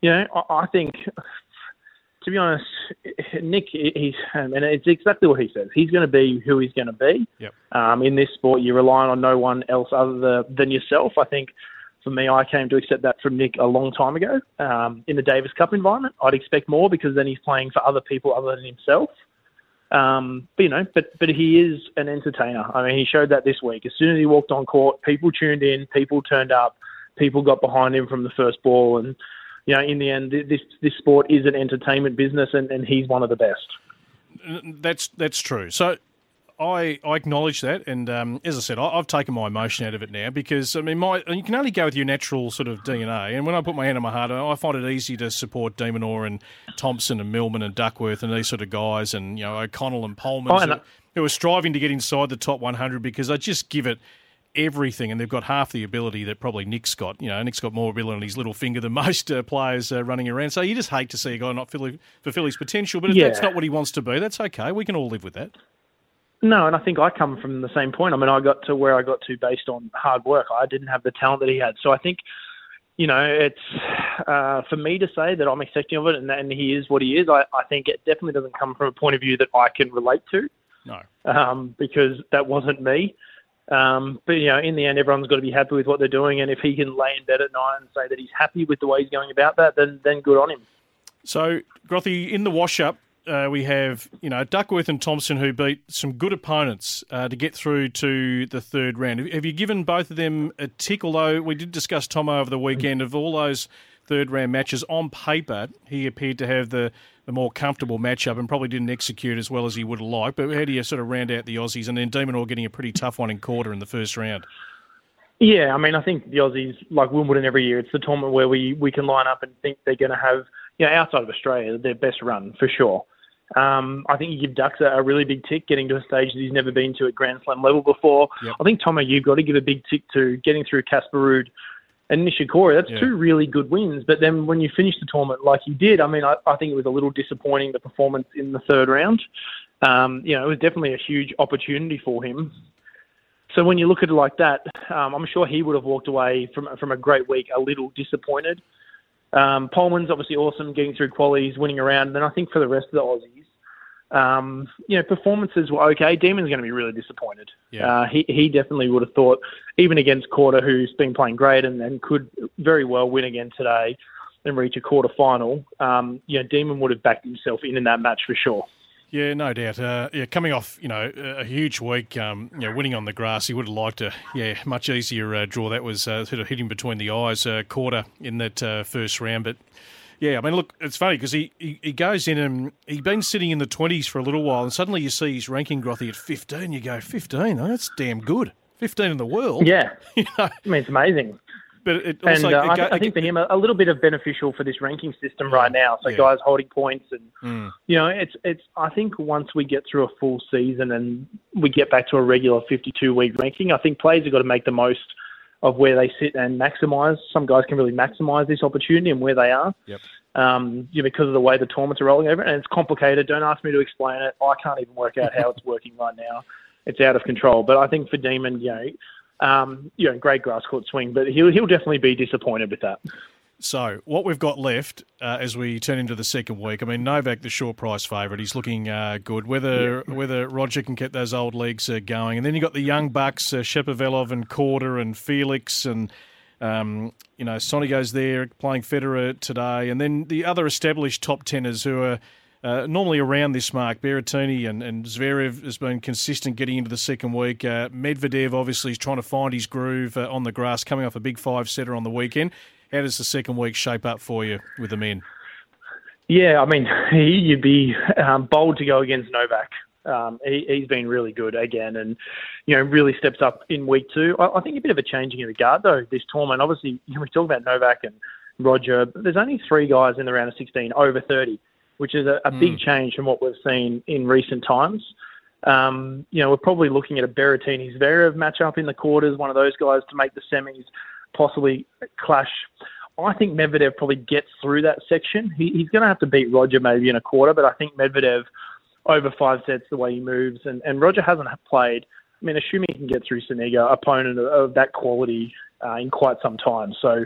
Speaker 18: I think, to be honest, Nick, and it's exactly what he says. He's going to be who he's going to be.
Speaker 12: Yep.
Speaker 18: In this sport, you're relying on no one else other than yourself. I think, for me, I came to accept that from Nick a long time ago. In the Davis Cup environment, I'd expect more because then he's playing for other people other than himself. But he is an entertainer. I mean, he showed that this week. As soon as he walked on court, people tuned in, people turned up, people got behind him from the first ball, and in the end, this sport is an entertainment business, and he's one of the best.
Speaker 12: That's true. So I acknowledge that, and as I said, I've taken my emotion out of it now because I mean, you can only go with your natural sort of DNA. And when I put my hand on my heart, I find it easy to support de Minaur and Thompson and Millman and Duckworth and these sort of guys, and O'Connell and Polman who are striving to get inside the top 100 because they just give it everything, and they've got half the ability that probably Nick's got. Nick's got more ability on his little finger than most players running around. So you just hate to see a guy not fulfill his potential, but if that's not what he wants to be, that's okay. We can all live with that.
Speaker 18: No, and I think I come from the same point. I mean, I got to where I got to based on hard work. I didn't have the talent that he had. So I think, it's for me to say that I'm accepting of it and he is what he is, I think it definitely doesn't come from a point of view that I can relate to.
Speaker 12: No.
Speaker 18: Because that wasn't me. But, in the end, everyone's got to be happy with what they're doing. And if he can lay in bed at night and say that he's happy with the way he's going about that, then good on him.
Speaker 12: So, Grothy, in the wash-up, we have, Duckworth and Thompson who beat some good opponents to get through to the third round. Have you given both of them a tick? Although we did discuss Tomo over the weekend. Of all those third-round matches, on paper, he appeared to have the more comfortable matchup and probably didn't execute as well as he would have liked. But how do you sort of round out the Aussies? And then de Minaur getting a pretty tough one in quarter in the first round.
Speaker 18: Yeah, I mean, I think the Aussies, like Wimbledon every year, it's the tournament where we can line up and think they're going to have, outside of Australia, their best run, for sure. I think you give Ducks a really big tick, getting to a stage that he's never been to at Grand Slam level before. Yep. I think, Tomo, you've got to give a big tick to getting through Casper Ruud and Nishikori. That's two really good wins. But then when you finish the tournament like you did, I mean, I think it was a little disappointing, the performance in the third round. It was definitely a huge opportunity for him. So when you look at it like that, I'm sure he would have walked away from a great week a little disappointed. Polman's obviously awesome, getting through qualities, winning around. And then I think for the rest of the Aussies, performances were okay. Demon's going to be really disappointed.
Speaker 12: Yeah.
Speaker 18: He definitely would have thought, even against Korda, who's been playing great and could very well win again today and reach a quarter final, Demon would have backed himself in that match for sure.
Speaker 12: Yeah, no doubt. Coming off, a huge week, winning on the grass, he would have liked a, much easier draw. That was sort of hit him between the eyes, quarter in that first round. But, yeah, I mean, look, it's funny because he goes in and he'd been sitting in the 20s for a little while, and suddenly you see his ranking, Grothy, at 15. You go, 15? Oh, that's damn good. 15 in the world.
Speaker 18: Yeah. I mean, it's amazing.
Speaker 12: But it also,
Speaker 18: I think for him, a little bit of beneficial for this ranking system right now. So guys holding points and, it's. I think once we get through a full season and we get back to a regular 52-week ranking, I think players have got to make the most of where they sit and maximise. Some guys can really maximise this opportunity and where they are.
Speaker 12: Yep.
Speaker 18: Because of the way the tournaments are rolling over. And it's complicated. Don't ask me to explain it. I can't even work out how it's working right now. It's out of control. But I think for Demon, great grass court swing, but he'll definitely be disappointed with that.
Speaker 12: So what we've got left as we turn into the second week, I mean, Novak, the short price favourite, he's looking good. Whether Roger can get those old legs going. And then you've got the young bucks, Shapovalov and Korda and Felix and, Sonny goes there playing Federer today. And then the other established top tenors who are normally around this mark. Berrettini and Zverev has been consistent getting into the second week. Medvedev obviously is trying to find his groove on the grass, coming off a big 5-setter on the weekend. How does the second week shape up for you with the men?
Speaker 18: Yeah, I mean, you'd be bold to go against Novak. He's been really good again and, really steps up in week 2. I think a bit of a changing of the guard, though, this tournament. Obviously, we talk about Novak and Roger, but there's only 3 guys in the round of 16 over 30. Which is a big change from what we've seen in recent times. We're probably looking at a Berrettini-Zverev matchup in the quarters, one of those guys to make the semis, possibly clash. I think Medvedev probably gets through that section. He's going to have to beat Roger maybe in a quarter, but I think Medvedev over 5 sets, the way he moves, and Roger hasn't played, I mean, assuming he can get through Soniga, opponent of that quality in quite some time. So,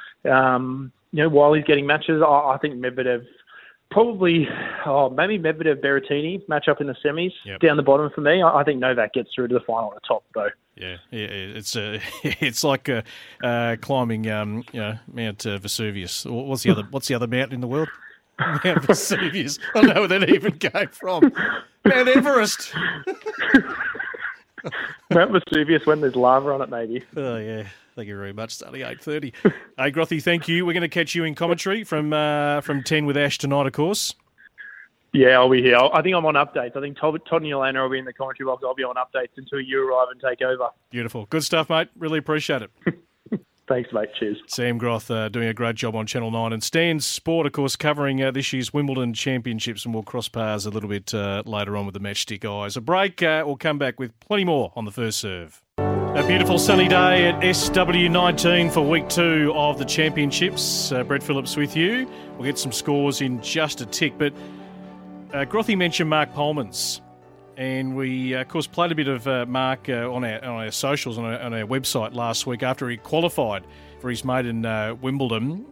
Speaker 18: while he's getting matches, I think Medvedev probably, maybe Medvedev-Berrettini match up in the semis down the bottom for me. I think Novak gets through to the final at the top, though.
Speaker 12: Yeah, it's like climbing, Mount Vesuvius. What's the other mountain in the world? Mount Vesuvius. I don't know where that even came from. Mount Everest.
Speaker 18: Mount Vesuvius when there's lava on it, maybe.
Speaker 12: Oh yeah. Thank you very much. Starting 8:30. Hey, Grothy, thank you. We're going to catch you in commentary from 10 with Ash tonight, of course.
Speaker 18: Yeah, I'll be here. I think I'm on updates. I think Todd and Yelena will be in the commentary box. I'll be on updates until you arrive and take over.
Speaker 12: Beautiful. Good stuff, mate. Really appreciate it.
Speaker 18: Thanks, mate. Cheers.
Speaker 12: Sam Groth doing a great job on Channel 9. And Stan Sport, of course, covering this year's Wimbledon Championships, and we'll cross paths a little bit later on with the Matchstick Eyes. A break. We'll come back with plenty more on the first serve. A beautiful sunny day at SW19 for week 2 of the championships. Brett Phillips with you. We'll get some scores in just a tick, but Grothy mentioned Mark Polmans, and we, of course, played a bit of Mark on our socials, on our website last week after he qualified for his maiden Wimbledon.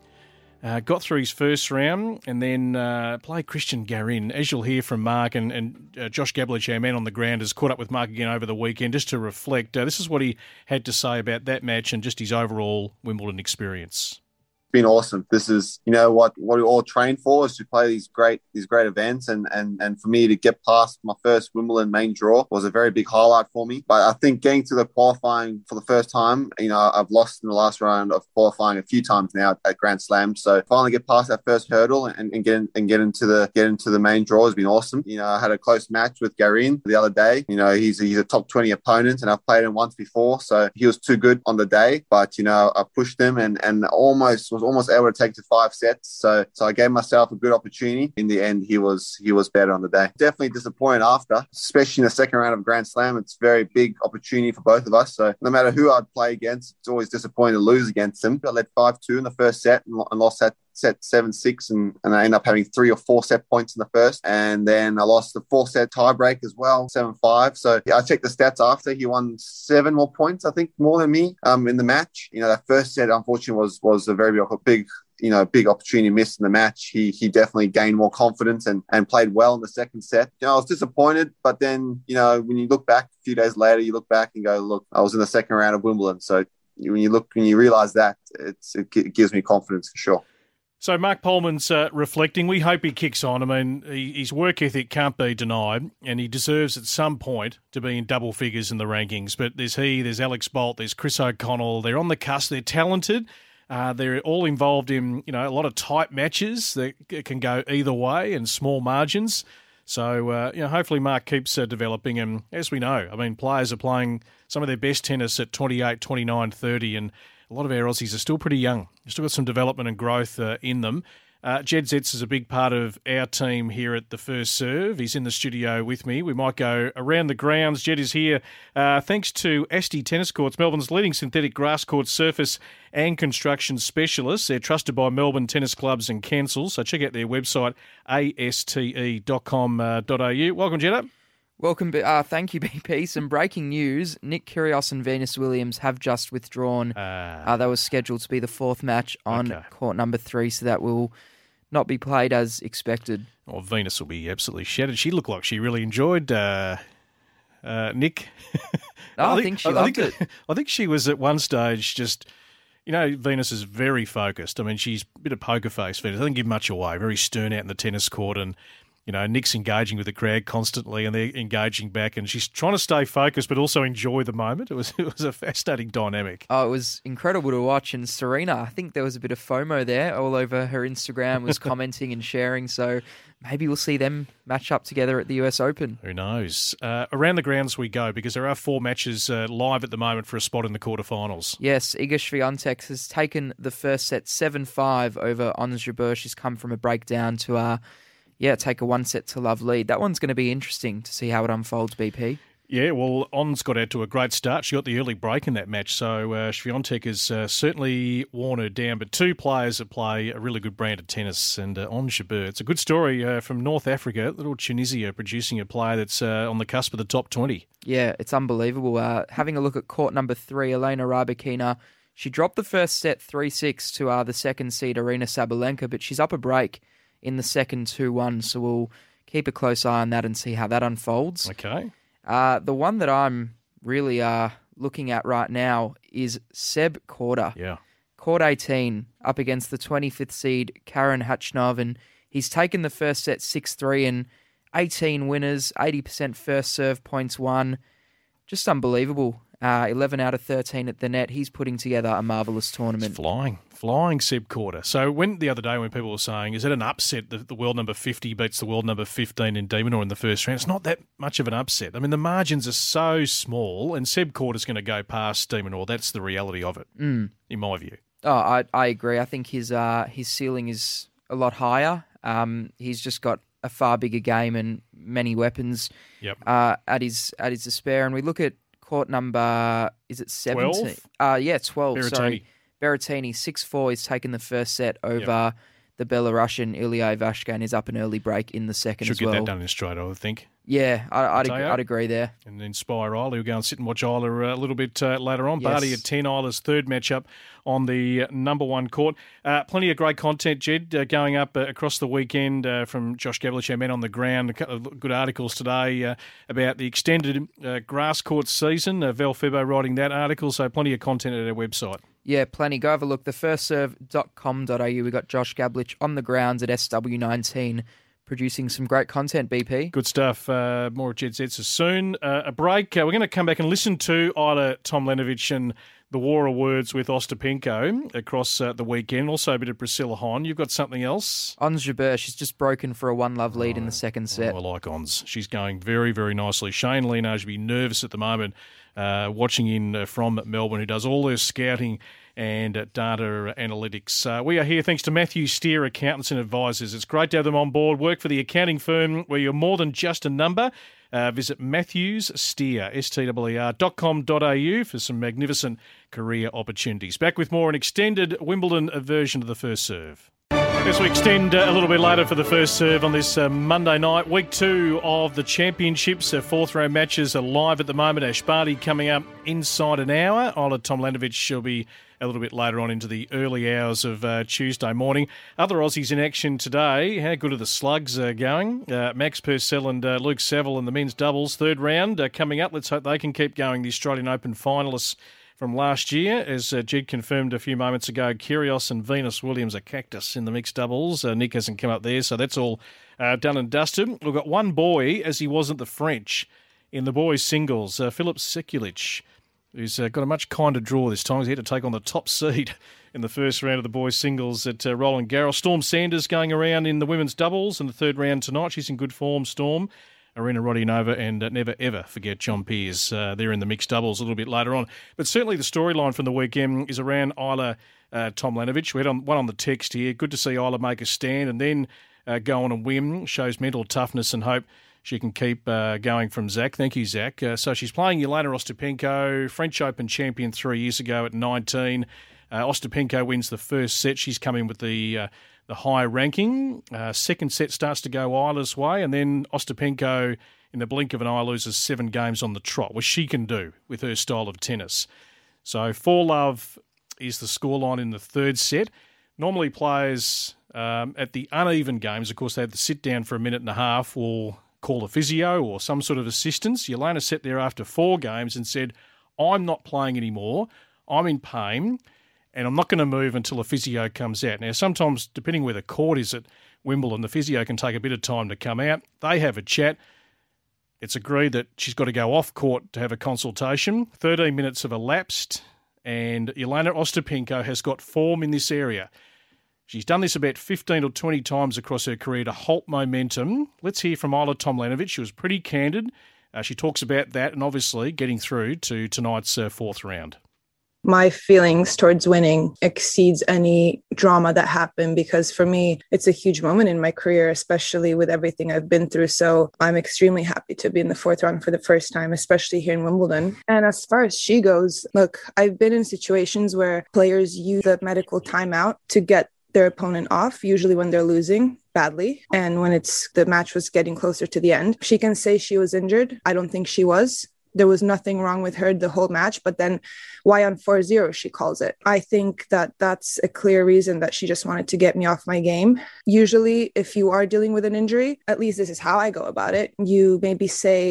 Speaker 12: Got through his first round and then played Christian Garin. As you'll hear from Mark, and Josh Gablich, our man on the ground, has caught up with Mark again over the weekend just to reflect. This is what he had to say about that match and just his overall Wimbledon experience.
Speaker 19: Been awesome. This is, what we all train for, is to play these great events, and for me to get past my first Wimbledon main draw was a very big highlight for me. But I think getting to the qualifying for the first time, I've lost in the last round of qualifying a few times now at Grand Slam. So finally get past that first hurdle and get into the main draw has been awesome. I had a close match with Garin the other day. He's a top 20 opponent, and I've played him once before, so he was too good on the day. But I pushed him and almost able to take to 5 sets. So I gave myself a good opportunity. In the end, he was better on the day. Definitely disappointed after, especially in the second round of Grand Slam. It's a very big opportunity for both of us. So no matter who I'd play against, it's always disappointing to lose against him. I led 5-2 in the first set and lost that set 7-6, and I ended up having 3 or 4 set points in the first, and then I lost the 4-set tiebreak as well, 7-5. So I checked the stats after. He won 7 more points, I think, more than me in the match. That first set, unfortunately, was a very big opportunity missed in the match. He definitely gained more confidence and played well in the second set. I was disappointed, but then when you look back a few days later, you look back and go, look, I was in the second round of Wimbledon. So when you realise that, it gives me confidence for sure.
Speaker 12: So Mark Polman's reflecting. We hope he kicks on. I mean, his work ethic can't be denied, and he deserves at some point to be in double figures in the rankings. But there's Alex Bolt, there's Chris O'Connell. They're on the cusp. They're talented. They're all involved in a lot of tight matches that can go either way and small margins. So hopefully Mark keeps developing. And as we know, I mean, players are playing some of their best tennis at 28, 29, 30, and a lot of our Aussies are still pretty young. They've still got some development and growth in them. Jed Zetz is a big part of our team here at The First Serve. He's in the studio with me. We might go around the grounds. Jed is here thanks to Asti Tennis Courts, Melbourne's leading synthetic grass court surface and construction specialists. They're trusted by Melbourne tennis clubs and councils, so check out their website, aste.com.au. Welcome, Jed.
Speaker 20: Welcome. Thank you, BP. Some breaking news. Nick Kyrgios and Venus Williams have just withdrawn. That was scheduled to be the 4th match on court number 3, so that will not be played as expected.
Speaker 12: Well, Venus will be absolutely shattered. She looked like she really enjoyed Nick.
Speaker 20: I think she loved it.
Speaker 12: I think she was at one stage just... Venus is very focused. I mean, she's a bit of poker face, Venus. I don't give much away. Very stern out in the tennis court, and Nick's engaging with the crowd constantly, and they're engaging back, and she's trying to stay focused but also enjoy the moment. It was a fascinating dynamic.
Speaker 20: Oh, it was incredible to watch. And Serena, I think there was a bit of FOMO there all over her Instagram, was commenting and sharing. So maybe we'll see them match up together at the US Open.
Speaker 12: Who knows? Around the grounds we go, because there are 4 matches live at the moment for a spot in the quarterfinals.
Speaker 20: Yes, Iga Swiatek has taken the first set 7-5 over Ons Jabeur. She's come from a breakdown to take a 1-set-to-love lead. That one's going to be interesting to see how it unfolds, BP.
Speaker 12: Yeah, well, Ons got out to a great start. She got the early break in that match, so Swiatek has certainly worn her down. But 2 players that play a really good brand of tennis, and Ons Jabeur. It's a good story from North Africa, little Tunisia producing a player that's on the cusp of the top 20.
Speaker 20: Yeah, it's unbelievable. Having a look at court number 3, Elena Rybakina, she dropped the first set 3-6 to the second seed Arina Sabalenka, but she's up a break in the second 2-1, so we'll keep a close eye on that and see how that unfolds.
Speaker 12: Okay.
Speaker 20: The one that I'm really looking at right now is Seb Korda.
Speaker 12: Yeah.
Speaker 20: Court 18 up against the 25th seed Karen Khachanov, and he's taken the first set 6-3 and 18 winners, 80% first serve points won. Just unbelievable. 11 out of 13 at the net. He's putting together a marvellous tournament.
Speaker 12: Flying Seb Korda. So the other day when people were saying, is it an upset that the world number 50 beats the world number 15 in de Minaur in the first round? It's not that much of an upset. I mean, the margins are so small, and Seb Korda's going to go past de Minaur. That's the reality of it, in my view.
Speaker 20: Oh, I agree. I think his ceiling is a lot higher. He's just got a far bigger game and many weapons at his despair. And we look at court number, is it 17? 12. 12,
Speaker 12: Berrettini.
Speaker 20: sorry. Berrettini, 6-4. He's taken the first set over the Belarusian Ilya Ivashka and is up an early break in the second
Speaker 12: Should
Speaker 20: as well.
Speaker 12: get that done in straight, I would think.
Speaker 20: Yeah, I'd agree there.
Speaker 12: And inspire Isla. We'll go and sit and watch Isla a little bit later on.
Speaker 20: Yes.
Speaker 12: Barty at 10, Isla's third matchup on the number one court. Plenty of great content, Jed, going up across the weekend from Josh Gablich, our man on the ground. A couple of good articles today about the extended grass court season. Val Febo writing that article, so plenty of content at our website.
Speaker 20: Yeah, plenty. Go have a look. Thefirstserve.com.au. We've got Josh Gablich on the grounds at SW19 producing some great content, BP.
Speaker 12: Good stuff. More of Jed Zetzer soon. A break. We're going to come back and listen to Ajla Tomljanovic and the war of words with Ostapenko across the weekend. Also a bit of Priscilla Hon. You've got something else?
Speaker 20: Ons Jabeur, she's just broken for a 1-love lead in the second set.
Speaker 12: I like Ons. She's going very, very nicely. Shane Leno should be nervous at the moment, watching in from Melbourne, who does all her scouting and data analytics. We are here thanks to Matthew Steer Accountants and Advisors. It's great to have them on board. Work for the accounting firm where you're more than just a number. Visit matthewssteer, steer.com.au for some magnificent career opportunities. Back with more, an extended Wimbledon version of the First Serve. As we extend a little bit later for the First Serve on this Monday night, week 2 of the championships. Fourth round matches are live at the moment. Ash Barty coming up inside an hour. Ajla Tomljanovic will be a little bit later on into the early hours of Tuesday morning. Other Aussies in action today. How good are the slugs going? Max Purcell and Luke Saville in the men's doubles. Third round coming up. Let's hope they can keep going. The Australian Open finalists from last year, as Jed confirmed a few moments ago, Kyrgios and Venus Williams are cactus in the mixed doubles. Nick hasn't come up there, so that's all done and dusted. We've got one boy, as he was at the French, in the boys' singles, Filip Sekulic, who's got a much kinder draw this time. He's here to take on the top seed in the first round of the boys' singles at Roland Garros. Storm Sanders going around in the women's doubles in the third round tonight. She's in good form, Storm. Arena Rodionova and never ever forget John Peers. They're in the mixed doubles a little bit later on. But certainly the storyline from the weekend is around Ajla Tomljanovic. We had one on the text here. Good to see Ajla make a stand and then go on and win. Shows mental toughness and hope she can keep going from Zach. Thank you, Zach. So she's playing Jelena Ostapenko, French Open champion 3 years ago at 19. Ostapenko wins the first set. She's coming with the high ranking. Second set starts to go Ajla's way, and then Ostapenko, in the blink of an eye, loses 7 games on the trot, which she can do with her style of tennis. So 4-love is the scoreline in the third set. Normally players at the uneven games, of course, they have to sit down for a minute and a half or call a physio or some sort of assistance. Jelena sat there after 4 games and said, I'm not playing anymore. I'm in pain. And I'm not going to move until a physio comes out. Now, sometimes, depending where the court is at Wimbledon, the physio can take a bit of time to come out. They have a chat. It's agreed that she's got to go off court to have a consultation. 13 minutes have elapsed, and Jelena Ostapenko has got form in this area. She's done this about 15 or 20 times across her career to halt momentum. Let's hear from Ajla Tomljanovic. She was pretty candid. She talks about that and obviously getting through to tonight's fourth round.
Speaker 7: My feelings towards winning exceeds any drama that happened because for me, it's a huge moment in my career, especially with everything I've been through. So I'm extremely happy to be in the fourth round for the first time, especially here in Wimbledon. And as far as she goes, look, I've been in situations where players use the medical timeout to get their opponent off, usually when they're losing badly. And when the match was getting closer to the end, she can say she was injured. I don't think she was. There was nothing wrong with her the whole match, but then why on 4-0, she calls it. I think that that's a clear reason that she just wanted to get me off my game. Usually, if you are dealing with an injury, at least this is how I go about it. You maybe say,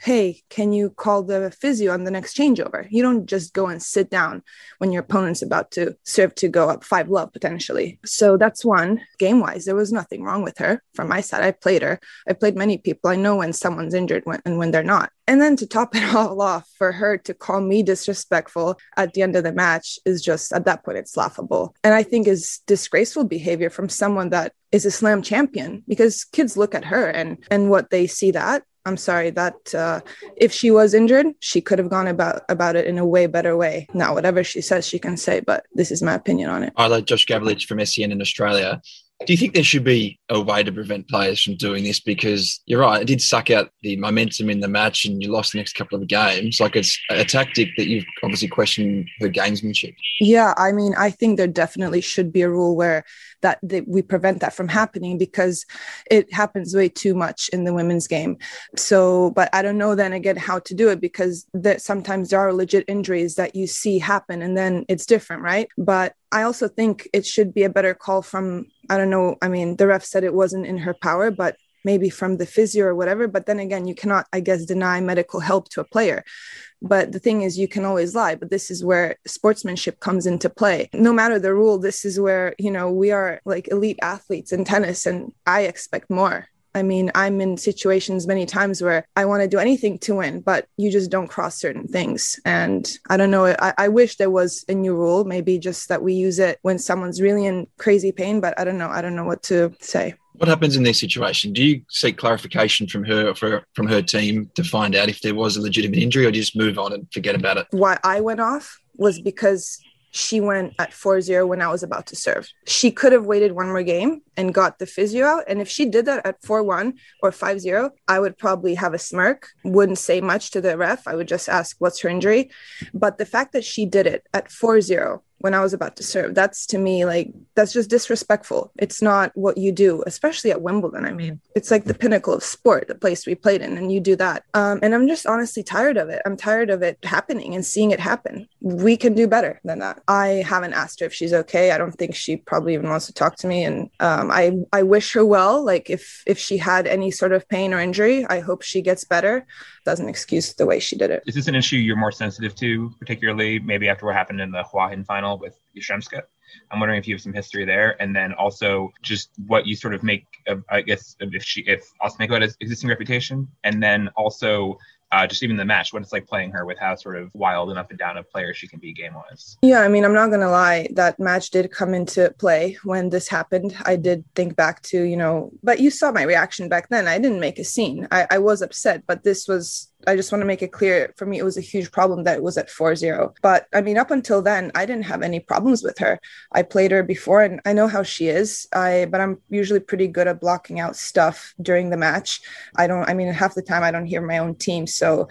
Speaker 7: hey, can you call the physio on the next changeover? You don't just go and sit down when your opponent's about to serve to go up 5-love potentially. So that's one. Game-wise, there was nothing wrong with her. From my side, I played her. I played many people. I know when someone's injured and when they're not. And then to top it all off, for her to call me disrespectful at the end of the match is just, at that point, it's laughable. And I think is disgraceful behavior from someone that is a slam champion, because kids look at her and what they see that. I'm sorry, that if she was injured, she could have gone about it in a way better way. Now, whatever she says, she can say, but this is my opinion on it.
Speaker 21: Isla, Josh Gavlich from SEN in Australia. Do you think there should be a way to prevent players from doing this? Because you're right, it did suck out the momentum in the match and you lost the next couple of games. Like, it's a tactic that you've obviously questioned her gamesmanship.
Speaker 7: Yeah, I mean, I think there definitely should be a rule where that we prevent that from happening, because it happens way too much in the women's game. So, but I don't know then again how to do it, because sometimes there are legit injuries that you see happen and then it's different, right? But I also think it should be a better call from, I don't know, I mean, the ref said it wasn't in her power, but maybe from the physio or whatever. But then again, you cannot, I guess, deny medical help to a player. But the thing is, you can always lie. But this is where sportsmanship comes into play. No matter the rule, this is where, we are like elite athletes in tennis, and I expect more. I mean, I'm in situations many times where I want to do anything to win, but you just don't cross certain things. And I don't know, I wish there was a new rule, maybe just that we use it when someone's really in crazy pain, but I don't know what to say.
Speaker 21: What happens in this situation? Do you seek clarification from her from her team to find out if there was a legitimate injury, or do you just move on and forget about it?
Speaker 7: Why I went off was because she went at 4-0 when I was about to serve. She could have waited one more game and got the physio out. And if she did that at 4-1 or 5-0, I would probably have a smirk, wouldn't say much to the ref. I would just ask, what's her injury? But the fact that she did it at 4-0 when I was about to serve, that's, to me, like, that's just disrespectful. It's not what you do, especially at Wimbledon. I mean, it's like the pinnacle of sport, the place we played in, and you do that. And I'm just honestly tired of it. I'm tired of it happening and seeing it happen. We can do better than that. I haven't asked her if she's okay. I don't think she probably even wants to talk to me. And I wish her well. Like, if she had any sort of pain or injury, I hope she gets better. Doesn't excuse the way she did it.
Speaker 22: Is this an issue you're more sensitive to, particularly maybe after what happened in the Hua Hin final with Yastremska? I'm wondering if you have some history there, and then also just what you sort of make of, I guess, if Ostapenko had an existing reputation, and then also just even the match, what it's like playing her, with how sort of wild and up and down a player she can be game-wise.
Speaker 7: Yeah, I mean, I'm not going to lie. That match did come into play when this happened. I did think back to, but you saw my reaction back then. I didn't make a scene. I was upset, but this was, I just want to make it clear, for me, it was a huge problem that it was at 4-0. But I mean, up until then, I didn't have any problems with her. I played her before and I know how she is. But I'm usually pretty good at blocking out stuff during the match. Half the time I don't hear my own team. So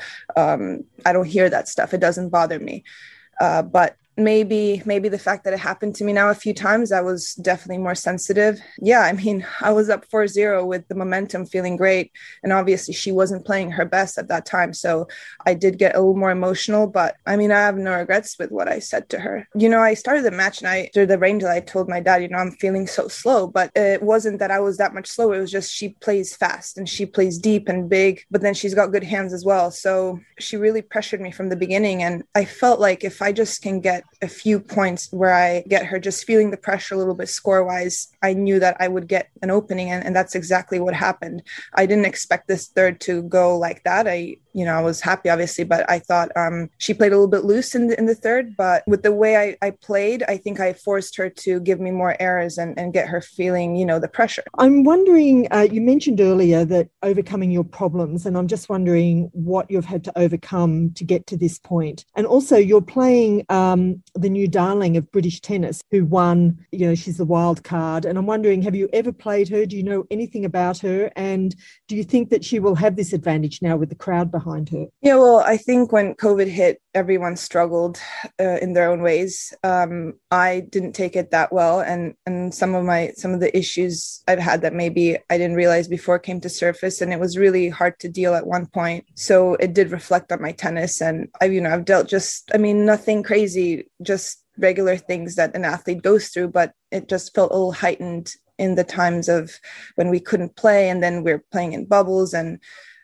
Speaker 7: I don't hear that stuff. It doesn't bother me. But maybe the fact that it happened to me now a few times, I was definitely more sensitive. Yeah, I mean, I was up 4-0 with the momentum, feeling great. And obviously she wasn't playing her best at that time. So I did get a little more emotional, but I mean, I have no regrets with what I said to her. I started the match and after the rain delay, I told my dad, I'm feeling so slow, but it wasn't that I was that much slower. It was just, she plays fast and she plays deep and big, but then she's got good hands as well. So she really pressured me from the beginning. And I felt like if I just can get a few points where I get her just feeling the pressure a little bit score-wise, I knew that I would get an opening, and that's exactly what happened. I didn't expect this third to go like that. I was happy, obviously, but I thought she played a little bit loose in the third, but with the way I played, I think I forced her to give me more errors and get her feeling, the pressure.
Speaker 23: I'm wondering, you mentioned earlier that overcoming your problems, and I'm just wondering what you've had to overcome to get to this point. And also, you're playing the new darling of British tennis, who won, she's the wild card. And I'm wondering, have you ever played her? Do you know anything about her? And do you think that she will have this advantage now with the crowd behind her?
Speaker 7: Yeah, well, I think when COVID hit, everyone struggled in their own ways. I didn't take it that well. And some of the issues I've had that maybe I didn't realize before came to surface, and it was really hard to deal at one point. So it did reflect on my tennis, and I've dealt nothing crazy, just regular things that an athlete goes through, but it just felt a little heightened in the times of when we couldn't play, and then we're playing in bubbles, and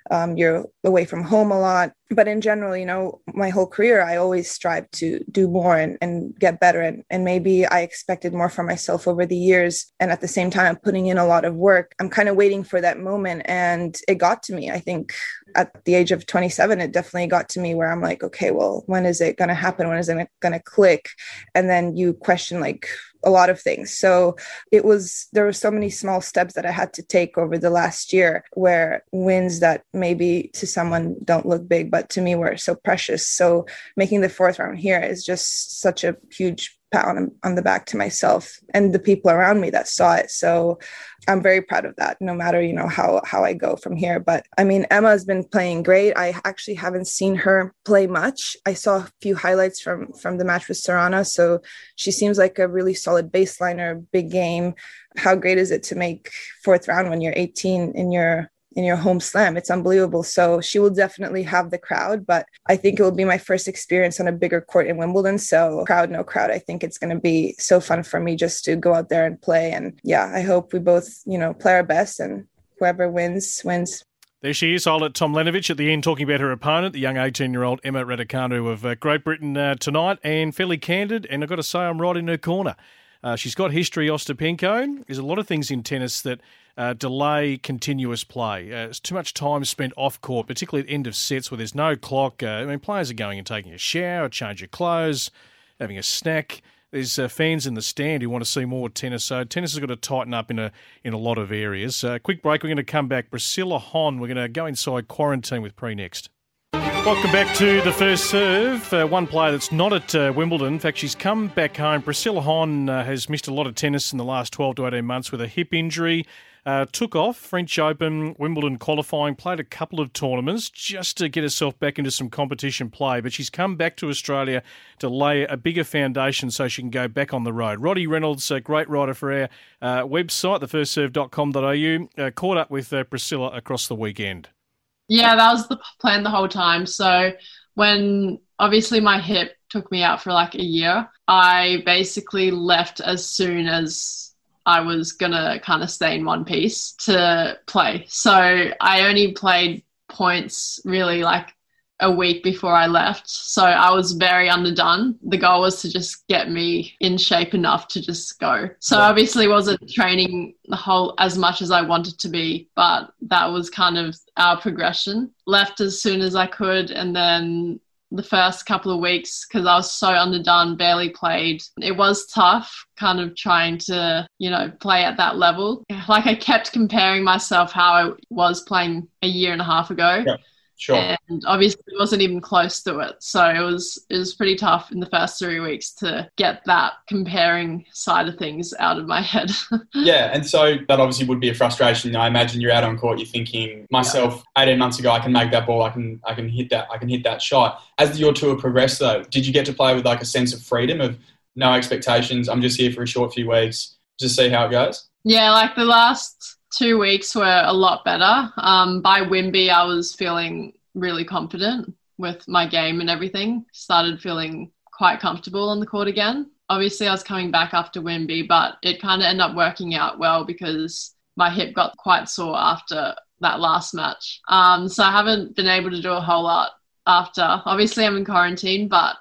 Speaker 7: You're away from home a lot. But in general, you know, my whole career, I always strive to do more and get better. And maybe I expected more from myself over the years. And at the same time, I'm putting in a lot of work. I'm kind of waiting for that moment. And it got to me. I think at the age of 27, it definitely got to me where I'm like, okay, well, when is it going to happen? When is it going to click? And then you question like a lot of things. So there were so many small steps that I had to take over the last year, where wins that maybe to someone don't look big, but to me were so precious. So making the 4th round here is just such a huge pat on the back to myself and the people around me that saw it. So I'm very proud of that, no matter, you know, how I go from here. But I mean, Emma has been playing great. I actually haven't seen her play much. I saw a few highlights from the match with Sorana. So she seems like a really solid baseliner, big game. How great is it to make 4th round when you're 18 in your home slam? It's unbelievable. So she will definitely have the crowd, but I think it will be my first experience on a bigger court in Wimbledon. So crowd, no crowd, I think it's going to be so fun for me just to go out there and play. And yeah, I hope we both, you know, play our best, and whoever wins.
Speaker 12: There she is, Isla Tomljanovic at the end talking about her opponent, the young 18-year-old Emma Raducanu of Great Britain tonight, and fairly candid, and I've got to say I'm right in her corner. She's got history, Ostapenko. There's a lot of things in tennis that delay continuous play. It's too much time spent off court, particularly at end of sets where there's no clock. I mean, players are going and taking a shower, change of clothes, having a snack. There's fans in the stand who want to see more tennis. So tennis has got to tighten up in a lot of areas. Quick break. We're going to come back. Priscilla Hon. We're going to go inside quarantine with Pre next. Welcome back to the First Serve. One player that's not at Wimbledon. In fact, she's come back home. Priscilla Hon has missed a lot of tennis in the last 12 to 18 months with a hip injury. Took off French Open, Wimbledon qualifying, played a couple of tournaments just to get herself back into some competition play. But she's come back to Australia to lay a bigger foundation so she can go back on the road. Roddy Reynolds, a great writer for our website, thefirstserve.com.au, caught up with Priscilla across the weekend.
Speaker 2: Yeah, that was the plan the whole time. So when obviously my hip took me out for like a year, I basically left as soon as I was going to kind of stay in one piece to play. So I only played points really like a week before I left. So I was very underdone. The goal was to just get me in shape enough to just go. So obviously wasn't training as much as I wanted to be, but that was kind of our progression. Left as soon as I could, and then the first couple of weeks, because I was so underdone, barely played. It was tough kind of trying to, you know, play at that level. Like I kept comparing myself how I was playing a year and a half ago.
Speaker 3: Yeah. Sure.
Speaker 2: And obviously it wasn't even close to it. So it was pretty tough in the first 3 weeks to get that comparing side of things out of my head.
Speaker 3: Yeah, and so that obviously would be a frustration. I imagine you're out on court, you're thinking, myself, 18 months ago, I can make that ball, I can hit that shot. As your tour progressed though, did you get to play with like a sense of freedom of no expectations, I'm just here for a short few weeks, just see how it goes?
Speaker 2: Yeah, like the last 2 weeks were a lot better. By Wimby, I was feeling really confident with my game and everything. Started feeling quite comfortable on the court again. Obviously, I was coming back after Wimby, but it kind of ended up working out well because my hip got quite sore after that last match. So I haven't been able to do a whole lot after. Obviously, I'm in quarantine, but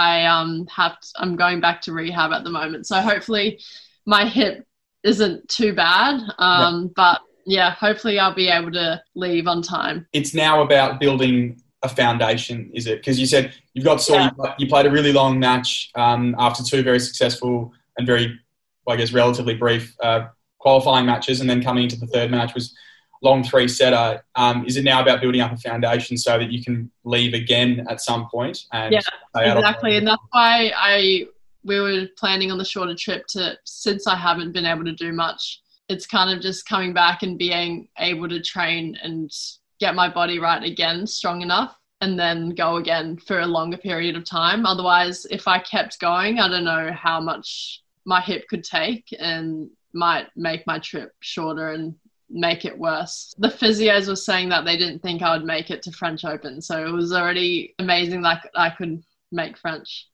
Speaker 2: I'm going back to rehab at the moment. So hopefully my hip isn't too bad, but yeah, hopefully I'll be able to leave on time.
Speaker 3: It's now about building a foundation, is it? Because you said you've got you played a really long match after two very successful and very, I guess, relatively brief qualifying matches, and then coming into the third match was long 3-setter. Is it now about building up a foundation so that you can leave again at some point? And
Speaker 2: exactly, and that's why we were planning on the shorter trip since I haven't been able to do much. It's kind of just coming back and being able to train and get my body right again, strong enough, and then go again for a longer period of time. Otherwise, if I kept going, I don't know how much my hip could take and might make my trip shorter and make it worse. The physios were saying that they didn't think I would make it to French Open. So it was already amazing that I could make French.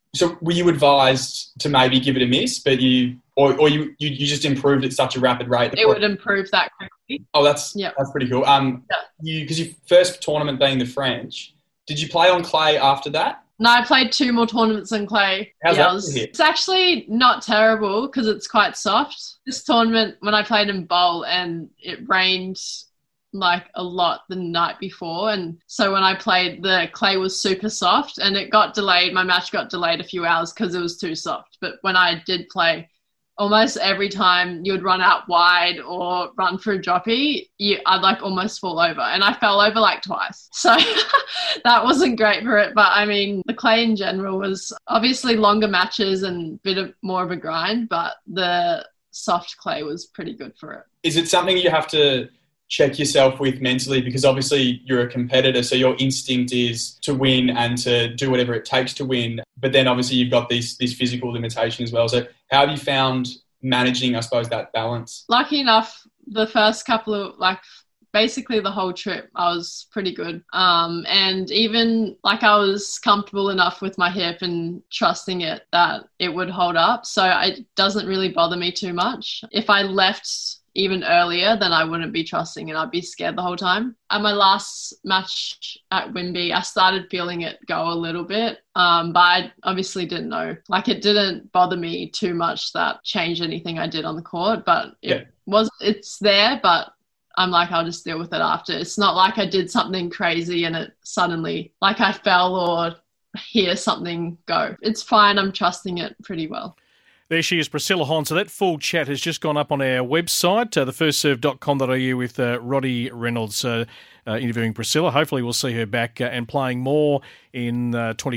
Speaker 3: So were you advised to maybe give it a miss, but you just improved at such a rapid rate?
Speaker 2: It would improve that quickly.
Speaker 3: Oh, that's pretty cool. Because your first tournament being the French, did you play on clay after that?
Speaker 2: No, I played 2 more tournaments on clay.
Speaker 3: How's that for hit?
Speaker 2: It's actually not terrible because it's quite soft. This tournament, when I played in bowl and it rained like a lot the night before, and so when I played, the clay was super soft and it got delayed. My match got delayed a few hours because it was too soft. But when I did play, almost every time you would run out wide or run for a droppy, I'd like almost fall over, and I fell over like twice. So that wasn't great for it. But I mean, the clay in general was obviously longer matches and more of a grind, but the soft clay was pretty good for it.
Speaker 3: Is it something you have to check yourself with mentally? Because obviously you're a competitor, so your instinct is to win and to do whatever it takes to win. But then obviously you've got this physical limitation as well. So how have you found managing, I suppose, that balance?
Speaker 2: Lucky enough, the first couple of, basically the whole trip, I was pretty good. And even I was comfortable enough with my hip and trusting it that it would hold up. So it doesn't really bother me too much. If I left even earlier, then I wouldn't be trusting and I'd be scared the whole time. At my last match at Wimby, I started feeling it go a little bit, but I obviously didn't know. It didn't bother me too much that changed anything I did on the court, but it's there, but I'm I'll just deal with it after. It's not like I did something crazy and it suddenly, I fell or hear something go. It's fine. I'm trusting it pretty well.
Speaker 12: There she is, Priscilla Hon. So that full chat has just gone up on our website, thefirstserve.com.au with Roddy Reynolds interviewing Priscilla. Hopefully we'll see her back and playing more in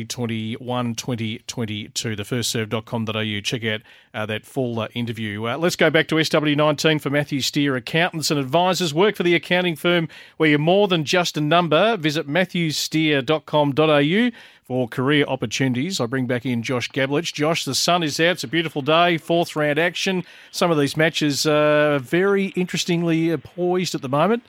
Speaker 12: 2021-2022, thefirstserve.com.au. Check out that full interview. Let's go back to SW19 for Matthew Steer, Accountants and Advisors. Work for the accounting firm where you're more than just a number. Visit matthewsteer.com.au for career opportunities. I bring back in Josh Gabelich. Josh, the sun is out. It's a beautiful day. 4th round action. Some of these matches are very interestingly poised at the moment.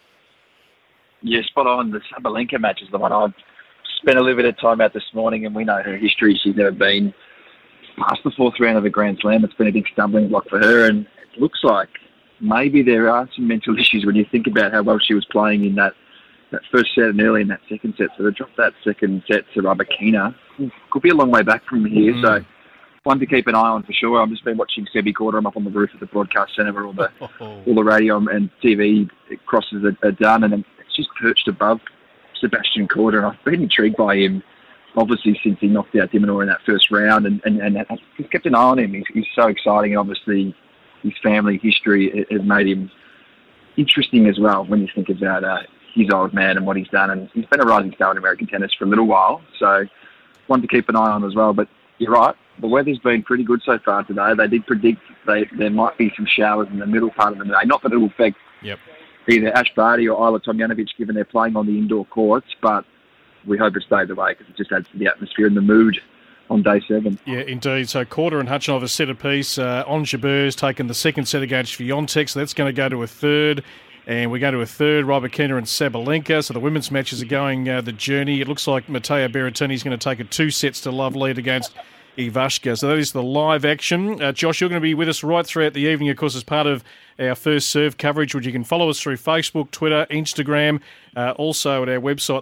Speaker 13: Yeah, spot on. The Sabalenka match is the one I've spent a little bit of time out this morning, and we know her history. She's never been past the 4th round of a Grand Slam. It's been a big stumbling block for her, and it looks like maybe there are some mental issues when you think about how well she was playing in that first set and early in that second set. So to drop that second set to Rybakina could be a long way back from here. So one to keep an eye on for sure. I've just been watching Sebi Corder. I'm up on the roof of the broadcast centre where all the radio and TV crosses are done, and it's just perched above Sebastian Corder. I've been intrigued by him, obviously, since he knocked out de Minaur in that first round, and I've just kept an eye on him. He's so exciting, and obviously his family history has made him interesting as well when you think about his old man and what he's done. And he's been a rising star in American tennis for a little while, so one to keep an eye on as well. But you're right, the weather's been pretty good so far today. They did predict there might be some showers in the middle part of the day. Not that it will affect either Ash Barty or Isla Tomljanovic, given they're playing on the indoor courts, but we hope it stays away because it just adds to the atmosphere and the mood on day 7. Yeah,
Speaker 12: indeed. So Corder and Khachanov have set a piece. Ons Jabeur's taken the second set against Swiatek, so that's going to go to a third. And we go to a third, Rybakina and Sabalenka. So the women's matches are going the journey. It looks like Matteo Berrettini is going to take a 2 sets to love lead against Ivashka. So that is the live action. Josh, you're going to be with us right throughout the evening, of course, as part of our First Serve coverage, which you can follow us through Facebook, Twitter, Instagram, also at our website,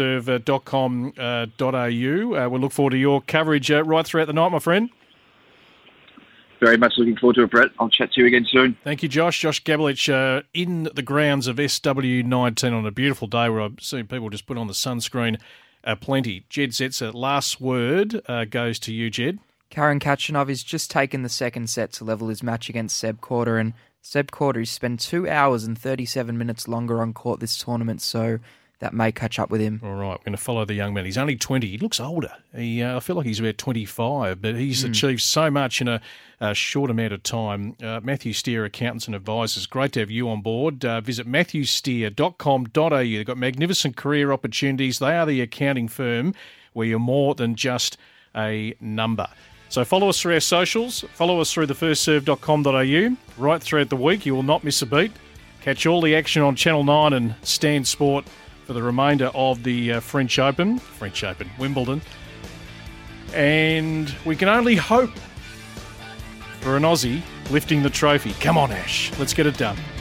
Speaker 12: thefirstserve.com.au. We'll look forward to your coverage right throughout the night, my friend.
Speaker 13: Very much looking forward to it, Brett. I'll chat to you again soon.
Speaker 12: Thank you, Josh. Josh Gabelich in the grounds of SW19 on a beautiful day where I've seen people just put on the sunscreen plenty. Jed Zetzer, last word goes to you, Jed.
Speaker 20: Karen Khachanov has just taken the second set to level his match against Seb Corder, and Seb Corder has spent 2 hours and 37 minutes longer on court this tournament, so that may catch up with him.
Speaker 12: All right, we're going to follow the young man. He's only 20. He looks older. I feel like he's about 25, but he's achieved so much in a short amount of time. Matthew Steer, Accountants and Advisors. Great to have you on board. Visit matthewsteer.com.au. They've got magnificent career opportunities. They are the accounting firm where you're more than just a number. So follow us through our socials. Follow us through thefirstserve.com.au. Right throughout the week, you will not miss a beat. Catch all the action on Channel 9 and Stan Sport for the remainder of the Wimbledon. And we can only hope for an Aussie lifting the trophy. Come on, Ash. Let's get it done.